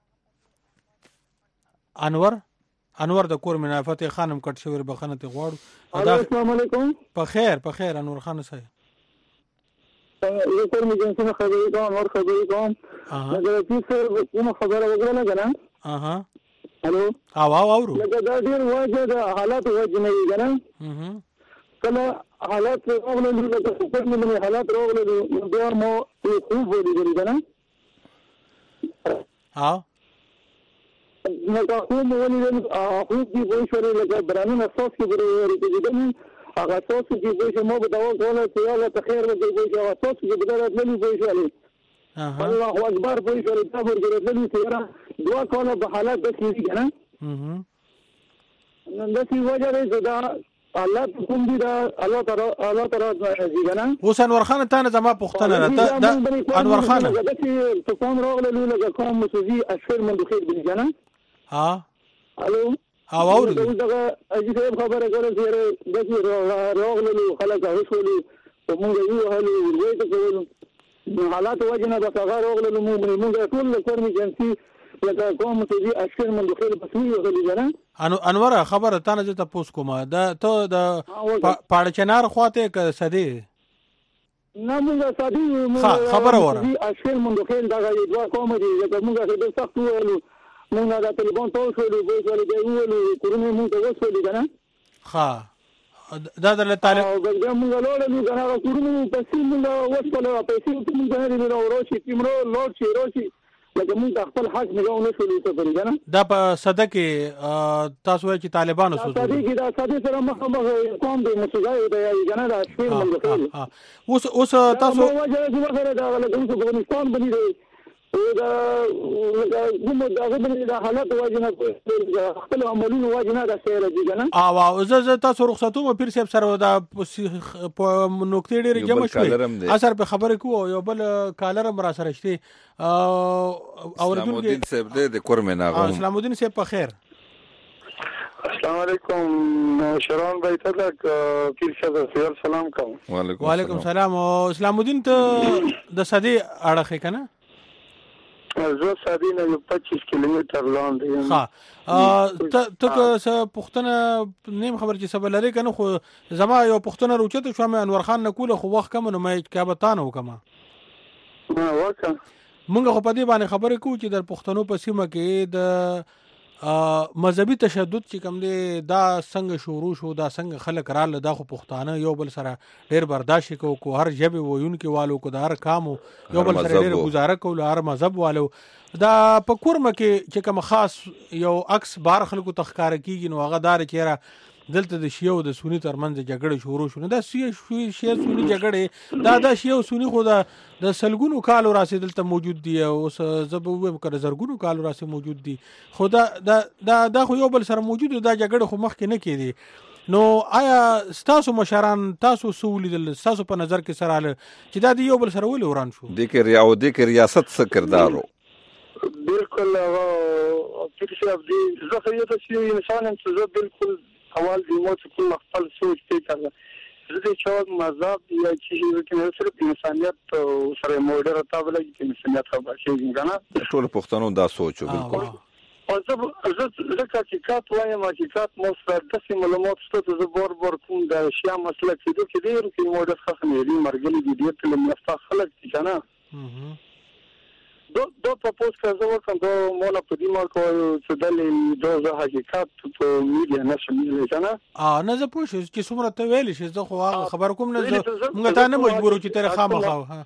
انور انور د کور منا فتح خان هم کټ شوی بخنه ته غواړو السلام علیکم په خیر په خیر انور خان صاحب یو کور مې څنګه خبرې کوم انور خبرې کوم دا چې څه کومه خبره وکړه کنه اها الو او او اورو لکه دا ډېر وجه د حالات وجه نه وي کنه کله حالات راغلي لکه په کومه حالات راغلي بیا مو خوب ولري کنه ها نو دا خوب ولري خوب دی په شوري لکه برانه اساس کې ورته کېږي هغه اساس کې به مو به دا وله چې الله ته خیر ورکړي چې اساس کې به راځي په شوري الله اکبر په شوري تاسو ورته چې دوا کوله په حالات د کیږي کنه نو د څه وجه دی دا الله کوم دی دا الله تعالی الله تعالی دی کنه اوس انور خان ته نه زما پوښتنه راته دا انور خان دا چې په کوم راغله لکه کوم مسوزي اشهر مندخیر دی کنه ها الو او اورو دا اجي خبره کوله چې د چې راغله خلک هوښولي په موږ یو هلو وې ته کولو حالات وجه نه د هغه راغله موږ موږ ټول کورمي جنسي لکه کوم مسوزي اشهر مندخیر بسوي غلي کنه انو انور خبره تا نه ته پوس کومه دا ته د پاړ چنار خواته ک سدي نه موږ سدي موږ خبره وره اشهر مندخیر دا یو دوا کوم دي لکه موږ د سخت ویلو موږ دا ټلیفون ته وشولو به ولې دی ویلو کورونه موږ ته وشولو کنه ها دا د تعالی او دا موږ لوړو کنه کورونه په سیم موږ وشولو په سیم موږ نه لرو ورشي تیمرو لوړ شي روشي لکه موږ خپل حق نه غو نه شولې څه کوي کنه دا په صده کې تاسو وايي چې طالبانو سوزو صده کې دا صده سره مخ مخ کوم د مسوځای دی کنه دا شپږ منځ اوس اوس تاسو وجه دی وغیرہ دا لکه اوس افغانستان بنی دی دا کوم دا غوډه د حالت واجنه خپل عملونو واجنه د سیر دي کنه او او زه تاسو رخصتو مې پیر صاحب سره دا په نوکته ډېر جمع شوې اثر په خبره کو یو بل کالر مرا سره شته او اسلام الدین صاحب د کورمه ناغو اسلام الدین صاحب په خیر السلام علیکم شران بھائی تک پیر صاحب سلام کوم وعلیکم وعلیکم السلام اسلام الدین ته د صدی اړه کنه زه سادي نه پچیس کیلومتر لاندې ها ته ته څه پښتنه نیم خبر چې سبا لري کنه خو زما یو پښتنه روچته شو مې انور خان نه کوله خو وخت کم نو مې کابتانه وکما ما وکړه مونږ خو په دې باندې خبرې کوو چې د پښتنو په سیمه کې د مذهبي تشدد چې کوم دی دا څنګه شروع شو، دا څنګه خلک رااله، دا خو پښتانه یو بل سره ډېر برداشت کوو، کو هر ژبې ویونکي والو، کو د هر قامو یو بل سره ډېر ګزاره کوو، هر مذهب والو. دا په کورمه کې چې کوم خاص یو عکس بار خلکو تخکار کیږي، نو هغه دار چیرې دلته د شیعه او د سنی ترمنځ جګړه شروع شو. دا شیعه سنی جګړه دا د شیعه او سنی خو د د سلګونو کالو راسي دلته موجود دي، او زبو کړه زرګونو کالو راسي موجود دي، خو دا دا دا خو یو بل سره موجود دا جګړه خو مخکې نه کېدی. نو آیا تاسو مشران تاسو سولې د تاسو په نظر کې سره چې دا د یو بل سره ولې وران شو؟ د کې ریاو د کې ریاست څه کردارو؟ بالکل فکر شاف دي زه خو یو څه انسان هم څه بالکل اول دی مو چې کوم خپل سوچ ته کړه زه د چا مذهب یا چې چې صرف انسانيت سره موډر تابل کې انسانيت خبر شي څنګه ټول پښتنو دا سوچو بالکل. او زه زه چې کات وایم چې کات مو سره د سیمه معلومات ستاسو زه بور بور کوم د شیا مسله کې د کې ډیر کې موډر څخه نه دی مرګلي دي ډیر تل مفتا خلک چې نه دو دو پروپوز کړو کوم دو مولا په دې مال کو چې دلې دوه حقیقت په میډیا نشم نه ځنه ا نه زه پوه شم چې څومره ته ویل شي زه خو خبر کوم نه موږ ته نه مجبور چې تر خامخا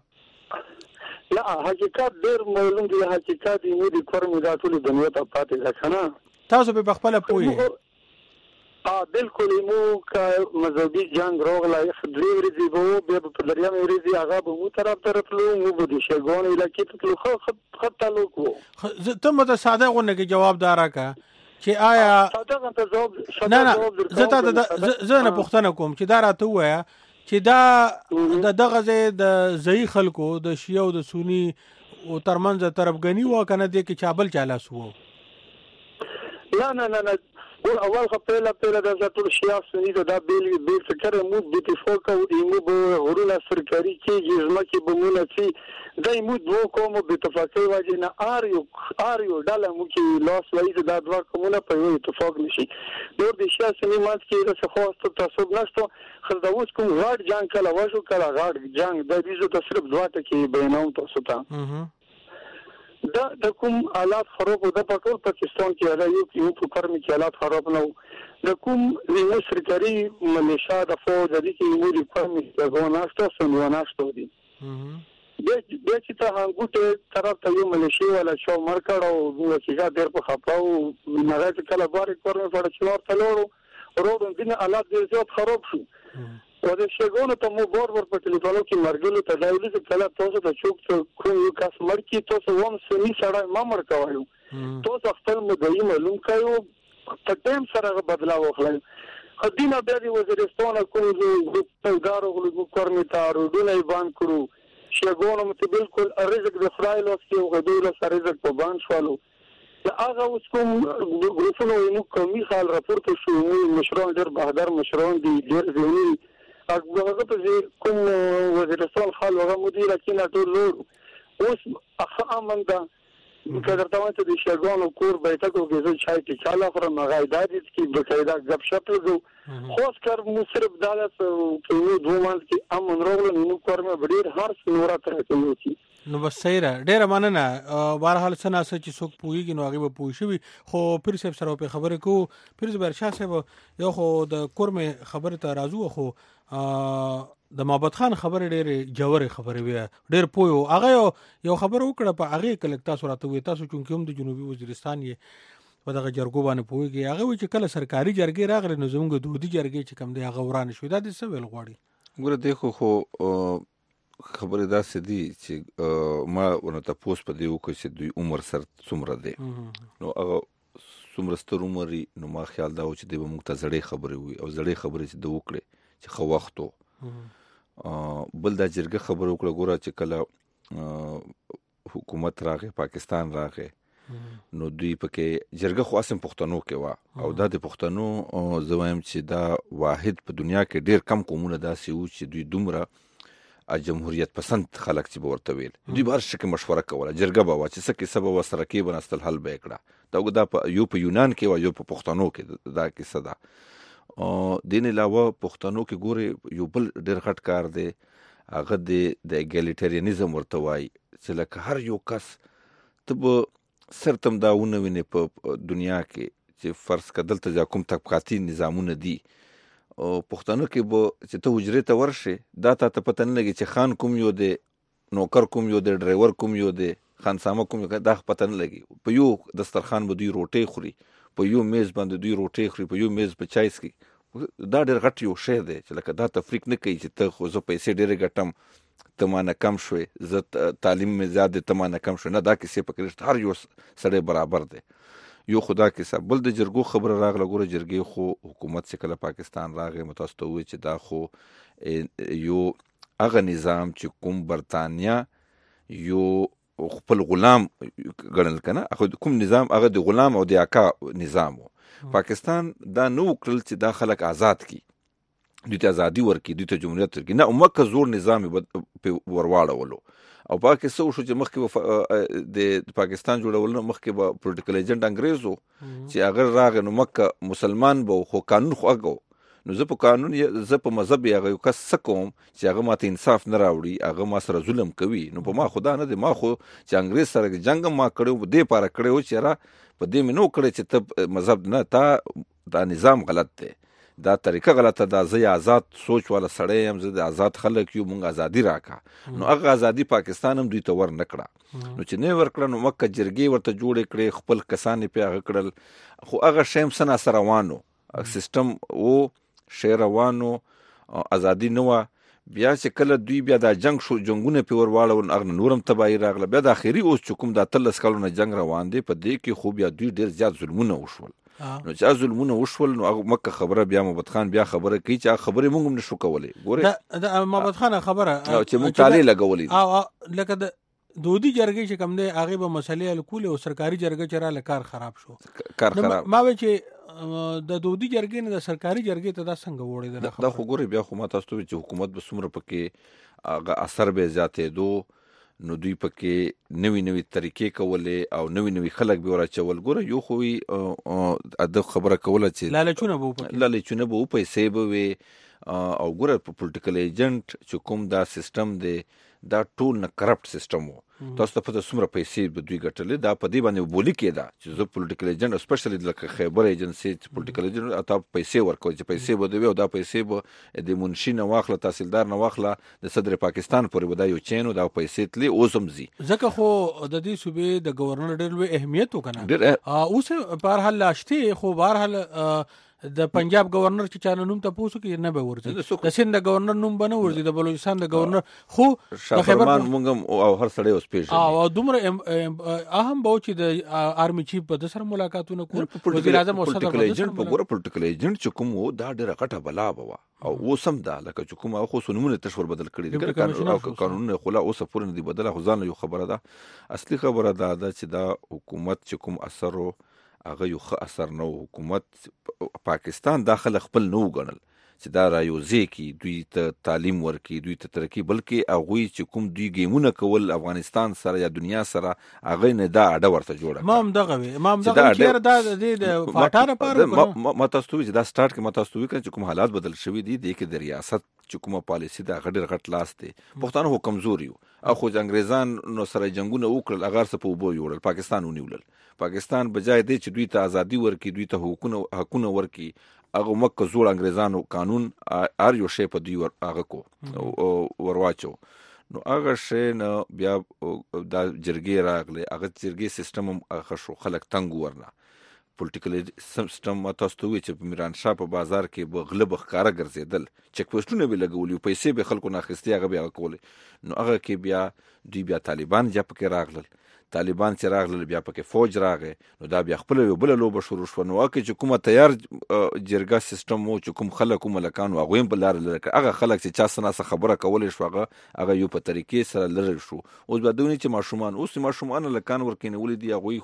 لا حقیقت ډیر معلوم دی حقیقت دی مو دي کورم دا ټول دنیا ته پاتې ځکه تاسو په خپل پوهه ا بالکل مو کا مذهبي جنگ روغلا خدري ورزي بو به په دریا مې ورزي هغه به مو طرف طرف لو مو به دي شګون علاقې ته خو خط خط تعلق وو ته مته ساده غونه کې جواب دارا کا چې آیا ساده غنته جواب نه نه زه ته زه نه پوښتنه کوم چې دا راته وایا چې دا د دغه ځای د ځای خلکو د شیعه او د سنی او ترمنځ طرفګنی و کنه د کې چابل چالاس وو؟ لا نه نه نه اول خو پهلا پهلا د ټول شیعه سنی دا بیل بیل فکر مو د اتفاق او ایمو به هرونه سرکاري کې ځمکه به مونږ چې دای مو دوه کوم به اتفاقي واجی نه اریو اریو ډاله مو کې لاس وایي دا دوه کومونه په یو اتفاق نشي نور د شیعه سنی مات کې د خواست تعصب نشته خو دا اوس کوم غاړ جنگ کله وشو کله غاړ جنگ د دې د صرف دوه ټکي بیانوم تاسو ته دا د کوم حالات خراب د پټول پاکستان کې راځي یو په کارم کې حالات خراب نه د کوم د سرکاري ملیشیا د فوج د دې کې یو کارم کې غوناسته سنواناسته دي د دې چې ته هغه طرف ته یو ملیشیا ولا شو مرکړ او چې ډېر په خپاو نه کله بار کورن په څلور تلورو روډ دنه حالات ډېر زیات خراب شو او د شګونو ته مو بور ور په ټلیفون کې مرګلو ته دایلي چې کله تاسو ته چوک کوم یو کس مړ کی تاسو ووم سني سره ما مړ کوایو تاسو خپل مدعي معلوم کړو په ټیم سره بدلاو وکړل خدینه بیا د وزیرستان کوم یو پیدارو غلو کورمیتارو دونه بان کړو شګونو مت بالکل رزق د خدای لاس کې او غدور سره رزق په بان شوالو هغه اوس کوم ګروپونو یو کومي خال راپورته شو مشران ډېر بهادر مشران دي ډېر ځینی هغه په کوم وزیرستان خال هغه مدیر کینا ټول نور اوس اخ امنده کله ته ته د شګونو کور بیت کو کې چای ته چاله پر مغایدات کی بقاعده غب شپ لګو خوش کر مو صرف دالت په یو دوه مانځ کې امن راغلو نو کورمه ډیر هر څوره تر کوي نو بس صحیح را ډیره مننه بهرحال سنا چې څوک پوهیږي نو هغه به پوه شي خو پیر صاحب سره په خبره کو پیر زبر شاه صاحب یو خو د کورمه خبره ته راځو خو د مابد خان خبره ډېر جوړه خبره وي ډېر پویو هغه یو خبر وکړه په هغه کله تاسو راته وي تاسو چونکه هم د جنوبي وزیرستان یې په دغه جرګو باندې پويږي هغه چې کله سرکاري جرګې راغلي نو زموږ دودي جرګې چې کم دی هغه ورانه شو دا د څه ویل غواړي ګوره دیکھو خو خبره دا سدي چې ما ونه تاسو په دې وکړ چې دوی عمر سر څومره دی نو هغه څومره ستر عمر نو ما خیال دا و چې د موږ ته زړې خبرې وي او زړې خبرې چې د وکړي چې خو وختو بل دا جرګه خبر وکړه ګوره چې کله حکومت راغی پاکستان راغی نو دوی پکې جرګه خو اسم پښتنو کې وا او دا د پښتنو زوایم چې دا واحد په دنیا کې ډیر کم قومونه داسې وو چې دوی دومره جمهوریت پسند خلک چې ورته ویل دوی بهر شکه مشوره کوله جرګه به وا چې څه سبب وسره کې بنستل حل به کړه دا دا په یو په یونان کې او یو په پښتنو کې دا کیسه ده دین علاوه پښتنو کې ګوره یو بل ډېر غټ کار دی هغه د د ایګالیټریانیزم ورته وایي چې لکه هر یو کس ته به سرتم دا ونه ویني په دنیا کې چې فرض کدل ته کوم طبقاتي نظامونه دي او پښتنو کې به چې ته حجرې ته ورشې دا ته پته نه لګي چې خان کوم یو دی نوکر کوم یو دی ډرایور کوم یو دی خانسامه کوم یو دا پته نه لګي په یو دسترخوان به دوی روټۍ خوري په یو میز باندې دوی روټۍ خوري په یو میز په چای څکي دا ډېر غټ یو شی دی چې لکه دا تفریق نه کوي چې ته خو زه پیسې ډېرې ګټم ته مانه کم شوې زه تعلیم مې زیات دی ته مانه کم شوې نه دا کیسې پکې نشته هر یو سړی برابر دی یو خدا کیسه بل د جرګو خبره راغله ګوره جرګې خو حکومت چې کله پاکستان راغی متاسو ته ووایي چې دا خو یو هغه نظام چې کوم برطانیه یو خپل غلام ګڼل که نه کوم نظام هغه د غلام او د اکا نظام و پاکستان دا نه وکړل چې دا خلک آزاد کی دوی ته ازادي ورکړي دوی ته جمهوریت ورکړي نه مکه زور نظام یې ورواړولو او پاکستان څه وشو چې مخکې د پاکستان جوړول نه مخکې به پولیټیکل ایجنټ انګریز و چې هغه راغی نو مکه مسلمان به خو قانون خو هغه نو زه په قانون زه په مذهب هغه یو کس څه کوم چې هغه ماته انصاف نه راوړي هغه ما سره ظلم کوي نو په ما خدا نه دی ما خو چې انګریز سره جنګ ما کړی و دې پاره کړی و چې را په دې مې نو کړی چې ته مذهب نه تا دا نظام غلط دی دا طریقه غلطه ده زه آزاد سوچ والا سړی یم زه د آزاد خلک یو مونږ ازادي راکړه نو هغه ازادي پاکستان هم دوی ته ور نه کړه نو چې نه ورکړه نو مکه جرګې ورته جوړې کړې خپل کسان یې پې هغه کړل خو هغه شی هم څه ناسه روانو سیستم و شی روانو ازادي نه وه بیا چې کله دوی بیا دا جنگ شو جنگونه پې ور واړول هغه نورم تباهي راغله بیا د اخري اوس چې کوم دا اتلس کلونه جنگ روان دی په دې کې خو بیا دوی ډېر زیات ظلمونه وشول نو چې ظلمونه وشول نو هغه مکه خبره بیا محمد خان بیا خبره کوي چې هغه خبرې موږ هم نشو کولی ګورې د محمد خان خبره چې موږ تالې لګولې او لکه د دودي جرګې چې کوم دی هغې به مسلې حل کولې او سرکاري جرګه چې راله کار خراب شو کار خراب ما وایي چې د دودي جرګې نه د سرکاري جرګې ته دا څنګه وړې دا خو ګورې بیا خو ما تاسو ته چې حکومت به څومره پکې هغه اثر به زیاتېدو نو دوی پکې نوي نوي طریقې کولې او نوي نوي خلک به ورچول ګوره یو خو وي د خبره کوله چې لالچونه به وپکې لالچونه به و پیسې به وي او ګوره په پولیټیکل ایجنټ چې کوم دا سیستم دی دا ټول نه کرپټ سیستم و تاسو ته پته څومره پیسې به دوی ګټلې دا په دې باندې بولي کېده چې زه پولیټیکل ایجنټ اسپیشلی لکه خیبر ایجنسي چې پولیټیکل ایجنټ تا پیسې ورکوي چې پیسې به دوی او دا پیسې به د منشي نه واخله تحصیلدار نه واخله د صدر پاکستان پورې به دا یو چین و دا پیسې تلې اوس هم ځي ځکه خو د دې صوبې د گورنر ډېر لوی اهمیت وکنه اوس په هر حال لاشتې خو به هر حال د پنجاب گورنر چې چانه نوم ته پوسو کې نه به ورځي د سند د گورنر نوم به نه ورځي د بلوچستان د گورنر خو د خیبر مونږ او هر سړی اوس پیژني او دومره اهم به چې د آرمي چیف په سره ملاقاتونه کول وزیر اعظم او صدر ایجنټ په ګوره پولیټیکل ایجنټ چې کوم و دا ډېره غټه بلا به او اوس هم دا لکه چې کوم خو سنمونه تشور بدل کړي دي قانونونه خلا اوس پورې نه دي بدله خو ځان یو خبره ده اصلي خبره ده چې دا حکومت چې کوم اثر هغه یو ښه اثر نه و حکومت پاکستان داخله خپل نه وګڼل چې دا رایوځي کی دوی ته تعلیم ورکړي دوی ته ترقي بلکې هغوی چې کوم دوی گیمونه کول افغانستان سره یا دنیا سره هغه نه دا اډه ورته جوړه ما هم دغه وي ما هم دغه چیر دا د فاټاره پاره ما تاسو ته چې دا سٹارټ کې ما تاسو ته وکړم چې کوم حالات بدل شوي دي د کې د ریاست چې کومه پالیسی دا غډر غټ لاس دی پښتانه هو کمزوري او خو انګریزان نو سره جنگونه وکړل اگر څه په وبو یوړل پاکستان ونیولل پاکستان بجای دی چې دوی ته ازادي ورکړي دوی ته حقوقونه حقونه ورکړي هغه مکه زوړ انګریزانو قانون ار یو شی په دوی هغه کو ورواچو نو هغه شی نه بیا دا جرګې راغله هغه جرګې سیستم هغه شو خلک تنګ ورنه پولیټیکل سیستم تاسو ته وی چې په میران شاه په بازار کې به غلب ښکارا ګرځیدل چک پوسټونه به لګولي پیسې به خلکو نه اخیستي هغه بیا کولې نو هغه کې بیا دوی بیا طالبان جپ کې راغلل طالبان چې راغلل بیا پکې فوج راغی نو دا بیا خپل یو بل لوبه شروع شو نو هغه چې کومه تیار جرګه سیستم وو چې کوم خلک کوم لکان واغویم په لار لره هغه خلک چې چا سره خبره کولې شو هغه هغه یو په طریقې سره لره شو اوس به دونی چې ماشومان اوس ماشومان لکان ورکینه ولې دی هغه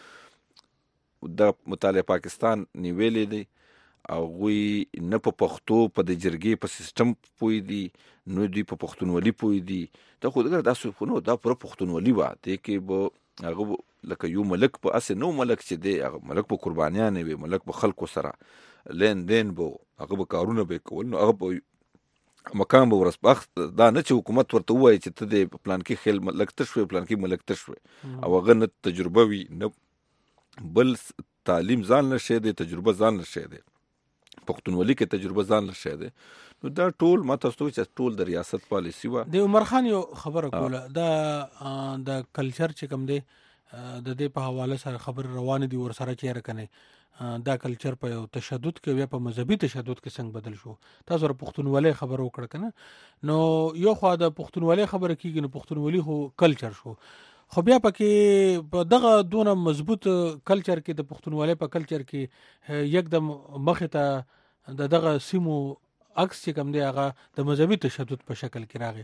خو د مطالعه پاکستان نیولې دی او غوی نه په پښتو په د جرګې په سیستم پوي دي نو دوی په پښتونولي پوي دي دا خو دغه تاسو نو دا پر پښتونولي وا ته کې به هغه لکه یو ملک په اس نو ملک چې دی هغه ملک په قربانیان وي ملک په خلکو سره لین دین بو هغه به کارونه به کول نو هغه مقام به ورسبخت دا نه چې حکومت ورته وایي چې ته د پلان کې خیل ملک تشوي پلان کې ملک تشوي او هغه نه تجربه وي نه بل تعلیم ځان له شی دی تجربه ځان له شی دی پښتونولي کې تجربه ځان له شی دی نو دا ټول ما تاسو ته چې ټول د ریاست پالیسی و د عمر خان یو خبره کوله دا د کلچر چې کوم دی د دې په حواله سره خبر روان دي ور سره چیرې کنه دا کلچر په یو تشدد کې یا په مذهبي تشدد کې څنګه بدل شو تاسو را پښتونولي خبر وکړه کنه نو یو خو دا پښتونولي خبره کیږي نو پښتونولي خو کلچر شو خو بیا پکې په دغه دونه مضبوط کلچر کې د پښتونولي په کلچر کې یکدم مخه ته د دغه سیمو عکس چې کوم دی هغه د مذهبي تشدد په شکل کې راغی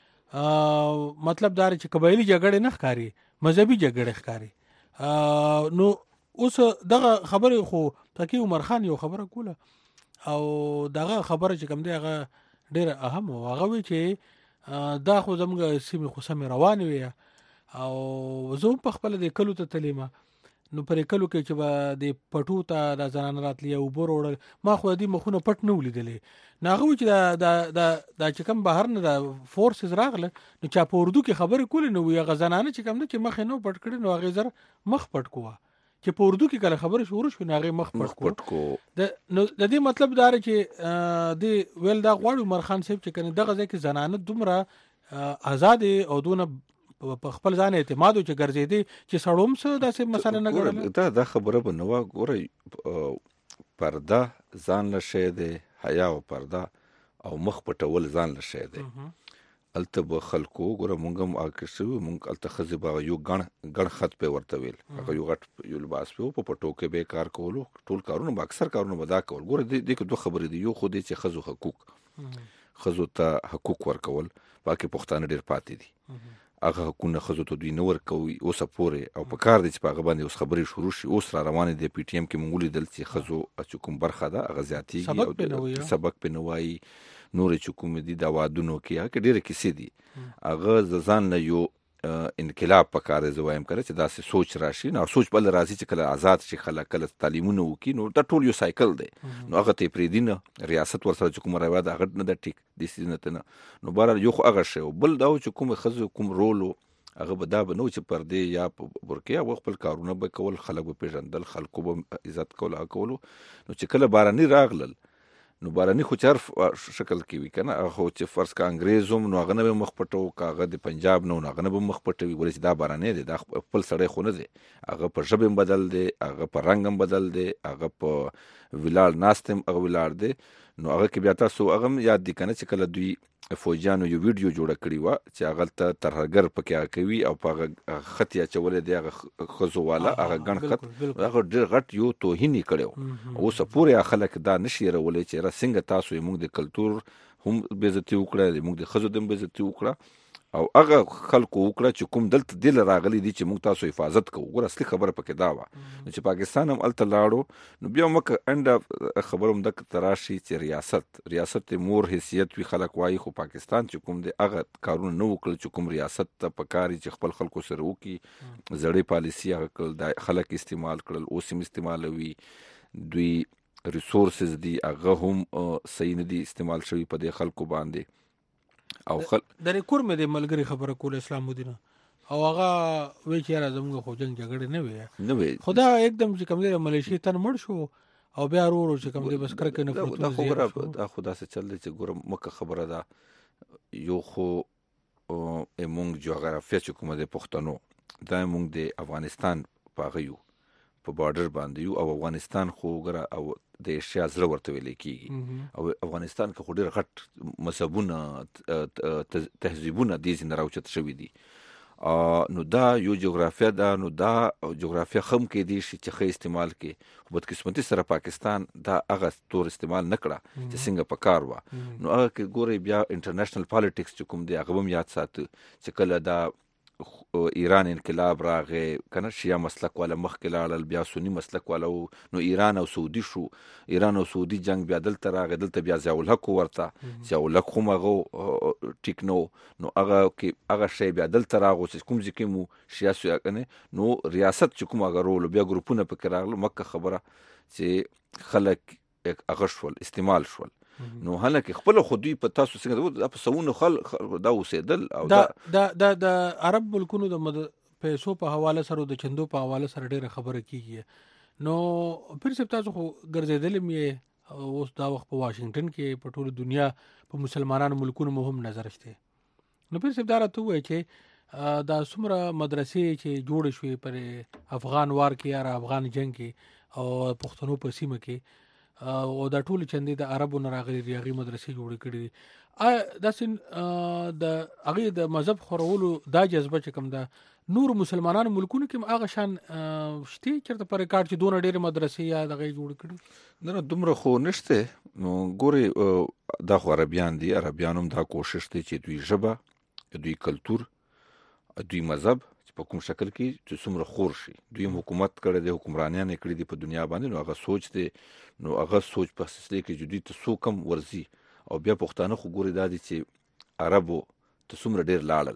مطلب دا چې قبایلی جګړه نه ښکاری مذهبي جګړه ښکاری نو اوس دغه خبره خو تکي عمر خان یو خبره کوله او دغه خبره چې کوم دی هغه ډیره اهم او هغه وی چې دا خو زموږ سیمه خو سم روان وي او زه په خپل د کلو ته تلیمه نو پر کلو کې چې به د پټو ته د زنان راتلی او بورول ما خو دې مخونه پټ نه ولیدلې ناغه چې دا د د چې کوم بهر نه د فورسز راغله نو چا په اردو کې خبرې کولې نو یو غزنانه چې کوم چې مخ نه پټ کړي نو هغه زر مخ پټ کوه چې په اردو کې کله خبره شروع شو ناغه مخ پټ کو د نو د دې مطلب دا چې د ویل دا غواړي عمر خان صاحب چې کنه دغه ځکه زنانه دومره آزاد او دونه په خپل ځان اعتماد او چې ګرځېدي چې سړوم څه داسې مسله نه ګرځي دا دا خبره به نو ګوري پرده ځان له شه دی حیا او پرده او مخ پټول ځان له شه دی الته به خلکو ګوره مونږ هم اکشو مونږ الته خزه با یو غن غن خط په ورته ویل هغه یو غټ یو لباس په پټو کې به کار کولو ټول کارونه به اکثر کارونه به دا کول ګوره دې کې دوه خبرې دي یو خو دې چې خزو حقوق خزو ته حقوق ورکول باقي پښتانه ډیر پاتې دي هغه حقونه خزو ته دوی نه ورکوي اوس پورې او په کار دي چې په هغه باندې اوس خبرې شروع شي اوس را روانې دي پی ټی ایم کې مونږ لیدل چې خزو چې کوم برخه ده هغه زیاتېږي او سبق په نوایي نور چې کوم دي د وادونو کې هغه ډېر کیسې دي هغه ځان نه یو انقلاب په کار زوایم کړي چې داسې سوچ راشي نو سوچ بل راځي چې کله آزاد شي خلک کله تعلیمونه وکړي نو دا ټول یو سایکل دی نو هغه ته پریدینه ریاست ورسره چې کوم راوړه دا هغه نه د ټیک د سینته نه نو بار یو خو هغه شی بل دا چې کوم خزو کوم رولو هغه به دا به نو چې پردې یا ورکه هغه خپل کارونه به کول خلک به پیژندل خلکو به عزت کول کولو نو چې کله باراني راغلل نو باراني خو چرف شکل کې وی کنه هغه چې فرض کا انګريزوم نو هغه نه مخ پټو کاغه د پنجاب نو هغه نه مخ پټوي ولې دا باراني دی دا خپل سړی خو نه دی هغه په ژبه بدل دی هغه په رنگم بدل دی هغه په ویلال ناستم هغه ویلار دی نو هغه کې بیا تاسو هغه یاد دي کنه چې کله دوی فوجانو یو ویډیو جوړ کړی و چې هغه ته ترهګر پکې کوي او په خطیا چولې دی هغه خزو والا هغه غن خط هغه ډېر غټ یو توهینی کړو او سپورې خلک دا نشي رولې چې را څنګه تاسو موږ د کلچر هم بیزتی وکړه موږ د خزو د بیزتی وکړه او هغه خلکو وکړه چې کوم دلته دل راغلي دي چې موږ تاسو حفاظت کوو ګور اصلي خبره پکې دا و چې پاکستان هم الته لاړو نو بیا مکه انډ خبروم د تراشي چې ریاست ریاست مور حیثیت وی خلک وایي خو پاکستان چې کوم دی هغه کارونه نو وکړل چې کوم ریاست ته پکاري چې خپل خلکو سره وکي زړې پالیسی هغه کړل خلک استعمال کړل اوس هم استعمالوي دوی ریسورسز دي هغه هم صحیح نه دي استعمال شوی په دې خلکو باندې او خل د ریکور مې د ملګری خبره کول اسلام الدین او هغه وی چې راځم خو جنگ جګړه نه وي نه وي خدا एकदम چې کوم دی ملیشي تن مړ شو او بیا ورو چې کوم دی بس کرکه نه فرتو دا خبره دا خدا څه چل چې ګور مکه خبره ده یو خو موږ جغرافیه چې کوم دی پښتنو دا موږ د افغانستان په غيو په بارډر باندې یو او افغانستان خو ګره او د ایشیا زړه ورته ویل کیږي او افغانستان کې خو ډېر غټ مذهبونه تهذیبونه د زین راوچت شوی دي نو دا یو جغرافیه ده نو دا جغرافیه خم کې دي چې خې استعمال کې خو بدقسمتي سره پاکستان دا هغه تور استعمال نکړه چې څنګه پکار و نو هغه کې ګوري بیا انټرنیشنل پالیټکس چې کوم دی هغه هم یاد ساتي چې کله دا ایران انقلاب راغې کنه شیا مسلک والا مخکې لاړل بیا سنی مسلک والا نو ایران او سعودي شو ایران او سعودي جنگ بیا دلته راغې دلته بیا ضیاء الحق ورته ضیاء الحق خو هغه ټیک نو نو هغه کې هغه شی بیا دلته راغو چې کوم ځکه مو سیاسي کنه نو ریاست چې کوم هغه رول بیا ګروپونه پکې راغلو مکه خبره چې خلک هغه شول استعمال شول نو هلکه خپل خودی په تاسو څنګه په سونو خل دا اوسېدل او دا دا د د عرب ملکونو د پیسو په حواله سره د چندو په حواله سره ډیره خبره کیږي نو پیر صاحب تاسو خو ګرځیدل مې اوس دا وخت په واشنگټن کې په ټوله دنیا په مسلمانانو ملکونو مهم نظر شته نو پیر صاحب دا راته وایي چې دا څومره مدرسې چې جوړ شوې پر افغان وار کې یا افغان جنگ کې او پښتنو په سیمه کې او دا ټول چندې د عربو نه راغلي ریاغي مدرسې جوړې کړې دي دا سین د هغه د مذهب خورولو دا جذبه چې کوم دا نور مسلمانانو ملکونو کې هغه شان شته چرته پر ریکارډ چې دونه ډېر مدرسې یا دغه جوړ کړي نه دومره خو نشته نو ګوري دا خو عربیان دي عربیانو دا کوشش کوي چې دوی ژبه دوی کلچر دوی مذهب په کوم شکل کې چې څومره خور شي دوی حکومت کړي د حکمرانیان کړي دي په دنیا باندې نو هغه سوچ دي نو هغه سوچ په سلسله کې جدي ته سو کم ورزي او بیا پښتانه خو ګوري دا دي چې عربو ته څومره ډیر لاړل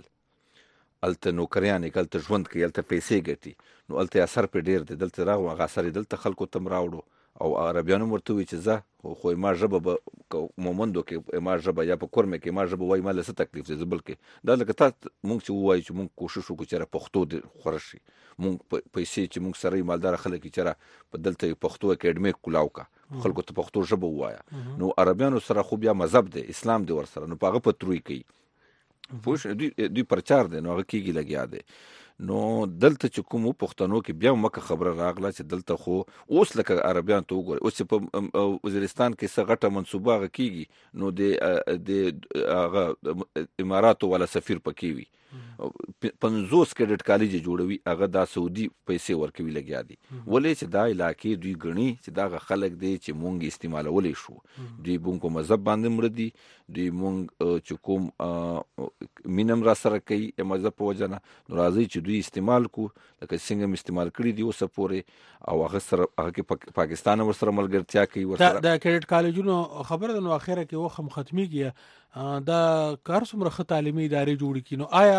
الته نوکریان کلته ژوند کوي الته پیسې ګټي نو الته اثر په ډیر دي دلته راغو هغه اثر دلته خلکو تم راوړو او عربیانو ورته وی چې زه خو ما ژبه به مومندو کې ما ژبه یا په کورمه کې ما ژبه وای ما له څه تکلیف دي بلکې دا لکه تاسو مونږ چې وایو چې مونږ کوشش وکړو چې پښتو دې خورشي مونږ پیسې چې مونږ سره مالدار خلک چې په دلته پښتو اکیډمي کولاو کا خلکو ته پښتو ژبه وایا نو عربیانو سره خو بیا مذهب دی اسلام دی ور سره نو پاغه پتروي کوي پوش دوی دوی پرچار دی نو هغه کیږي لګیا دی نو دلته چې کوم پښتنو کې بیا مکه خبره راغله چې دلته خو اوس لکه عربیان ته وګوري اوس په وزیرستان کې څه غټه منصوبه کیږي نو د د هغه اماراتو ولا سفیر پکې وي پنځوس کډټ کالج جوړوي هغه د سعودي پیسې ورکوي لګیا دي ولې چې دا علاقې دوی غني چې دا خلک دي چې مونږ استعمالولې شو دوی مونږ مذهب باندې مړ دي دوی مونږ چې کوم مینم را سره کوي مذهب په وجنه نو راځي چې دوی استعمال کو لکه څنګه استعمال کړی دی اوس پورې او هغه سره هغه کې پاکستان ور سره ملګرتیا کوي ور سره دا کډټ کالجونو خبره نو اخره کې وخم ختمي کیه دا کار څومره خ تعلیمي ادارې جوړ کینو آیا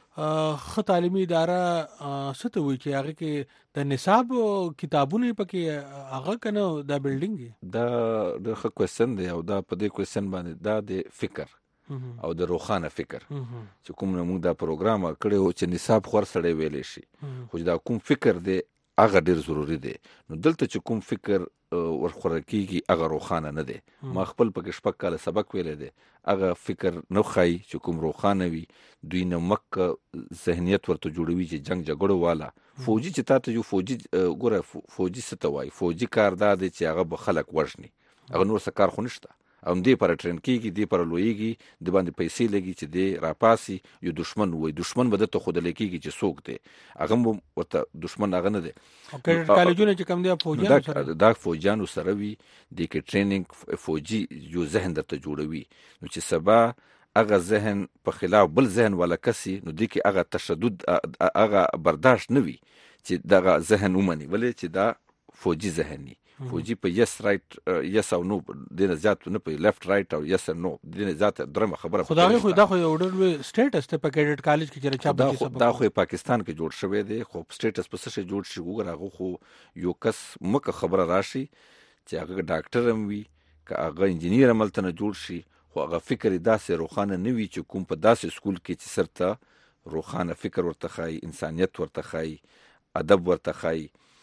خ تعلیمي اداره څه ته وایي چې هغه کې د نصاب کتابونه پکې هغه کنه دا بلډینګ دا د خ کوېسچن دی او دا په دې کوېسچن باندې دا د فکر او د روخانه فکر چې کوم موږ دا پروګرام کړو چې نصاب خور سره ویلې شي خو دا کوم فکر دی هغه ډیر ضروری دی نو دلته چې کوم فکر ورخوره کیږي هغه روخانه نه دی ما خپل پکې شپږ کاله سبق ویلې دی هغه فکر نه خای چې کوم روخانه وي دوی نه مکه ذهنیت ورته جوړوي چې جنگ جګړه والا فوجي چې تاسو یو فوجي ګوره فوجي ستوي فوجي کار دا دی چې هغه به خلک وژني هغه نور څه کار خو نشته ام دې پر ټرین کېږي دې پر لویږي د باندې پیسې لګي چې دې راپاسي یو دشمن وای دشمن به ته خود لکېږي چې څوک دی هغه ورته دشمن هغه نه دی کالجونه چې کم دی فوجیانو سره دا فوجیانو سره وي د کې ټریننګ فوجي یو ذهن درته جوړوي نو چې سبا هغه ذهن په خلاف بل ذهن ولا کسي نو د کې هغه تشدد هغه برداشت نه وي چې دغه ذهن ومني ولې چې دا فوجي ذهني فوجي په یس رائټ یس او نو د نه زیات نه په لیفت رائټ او یس نو د نه زیات درمه خبره خدای خو دا خو یو ډول سټیټس ته په کډټ کالج کې چې چا به سبب دا خو پاکستان کې جوړ شوی دی خو سټیټس په څه شي جوړ شي وګوره خو یو کس مکه خبره راشي چې هغه ډاکټر هم وي که هغه انجینیر عملته نه جوړ شي خو هغه فکر داسې روخانه نه وي چې کوم په داسې سکول کې چې سرته روخانه فکر ورته خای انسانیت ورته خای ادب ورته خای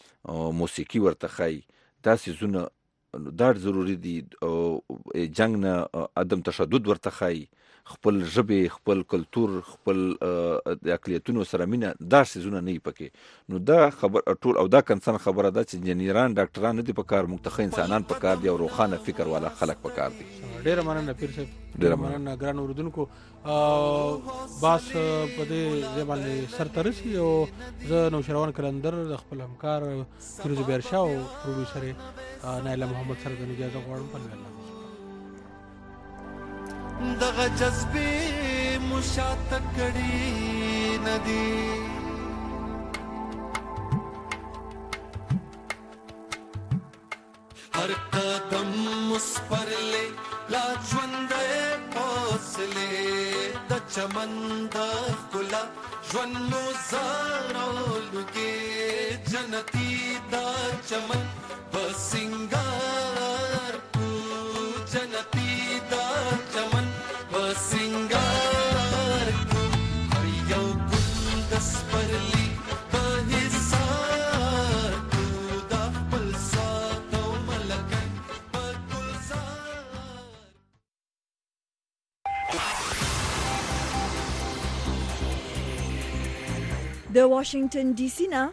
موسیقي ورته خای داسې زونه دا ضروری دي او جنگ نه عدم تشدد ورته خای خپل ژبه خپل کلچر خپل د اقلیتونو سره مینه داسې زونه نه پکې نو دا خبر ټول او دا کنسن خبره ده چې انجنیران ډاکټران نه دي په کار متخصص انسانان په کار دي او روخانه فکر والا خلک په کار دي ډیر مننه پیر صاحب ډیر مننه ګران اوردونکو باس په دې ځبالې سرترسي او زه نو شروان کلندر د خپل همکار فیروز بیرشا او پروډوسر نایله محمد سره د اجازه غواړم په الله دغه جذبه مشات کړي ندي هر قدم مسپرلې لا ژوندې حوصله د چمن د ګلا ژوندو زارولګي جنتی دا چمن بسنګار کو جنتی د واشنگټن ډي سي نه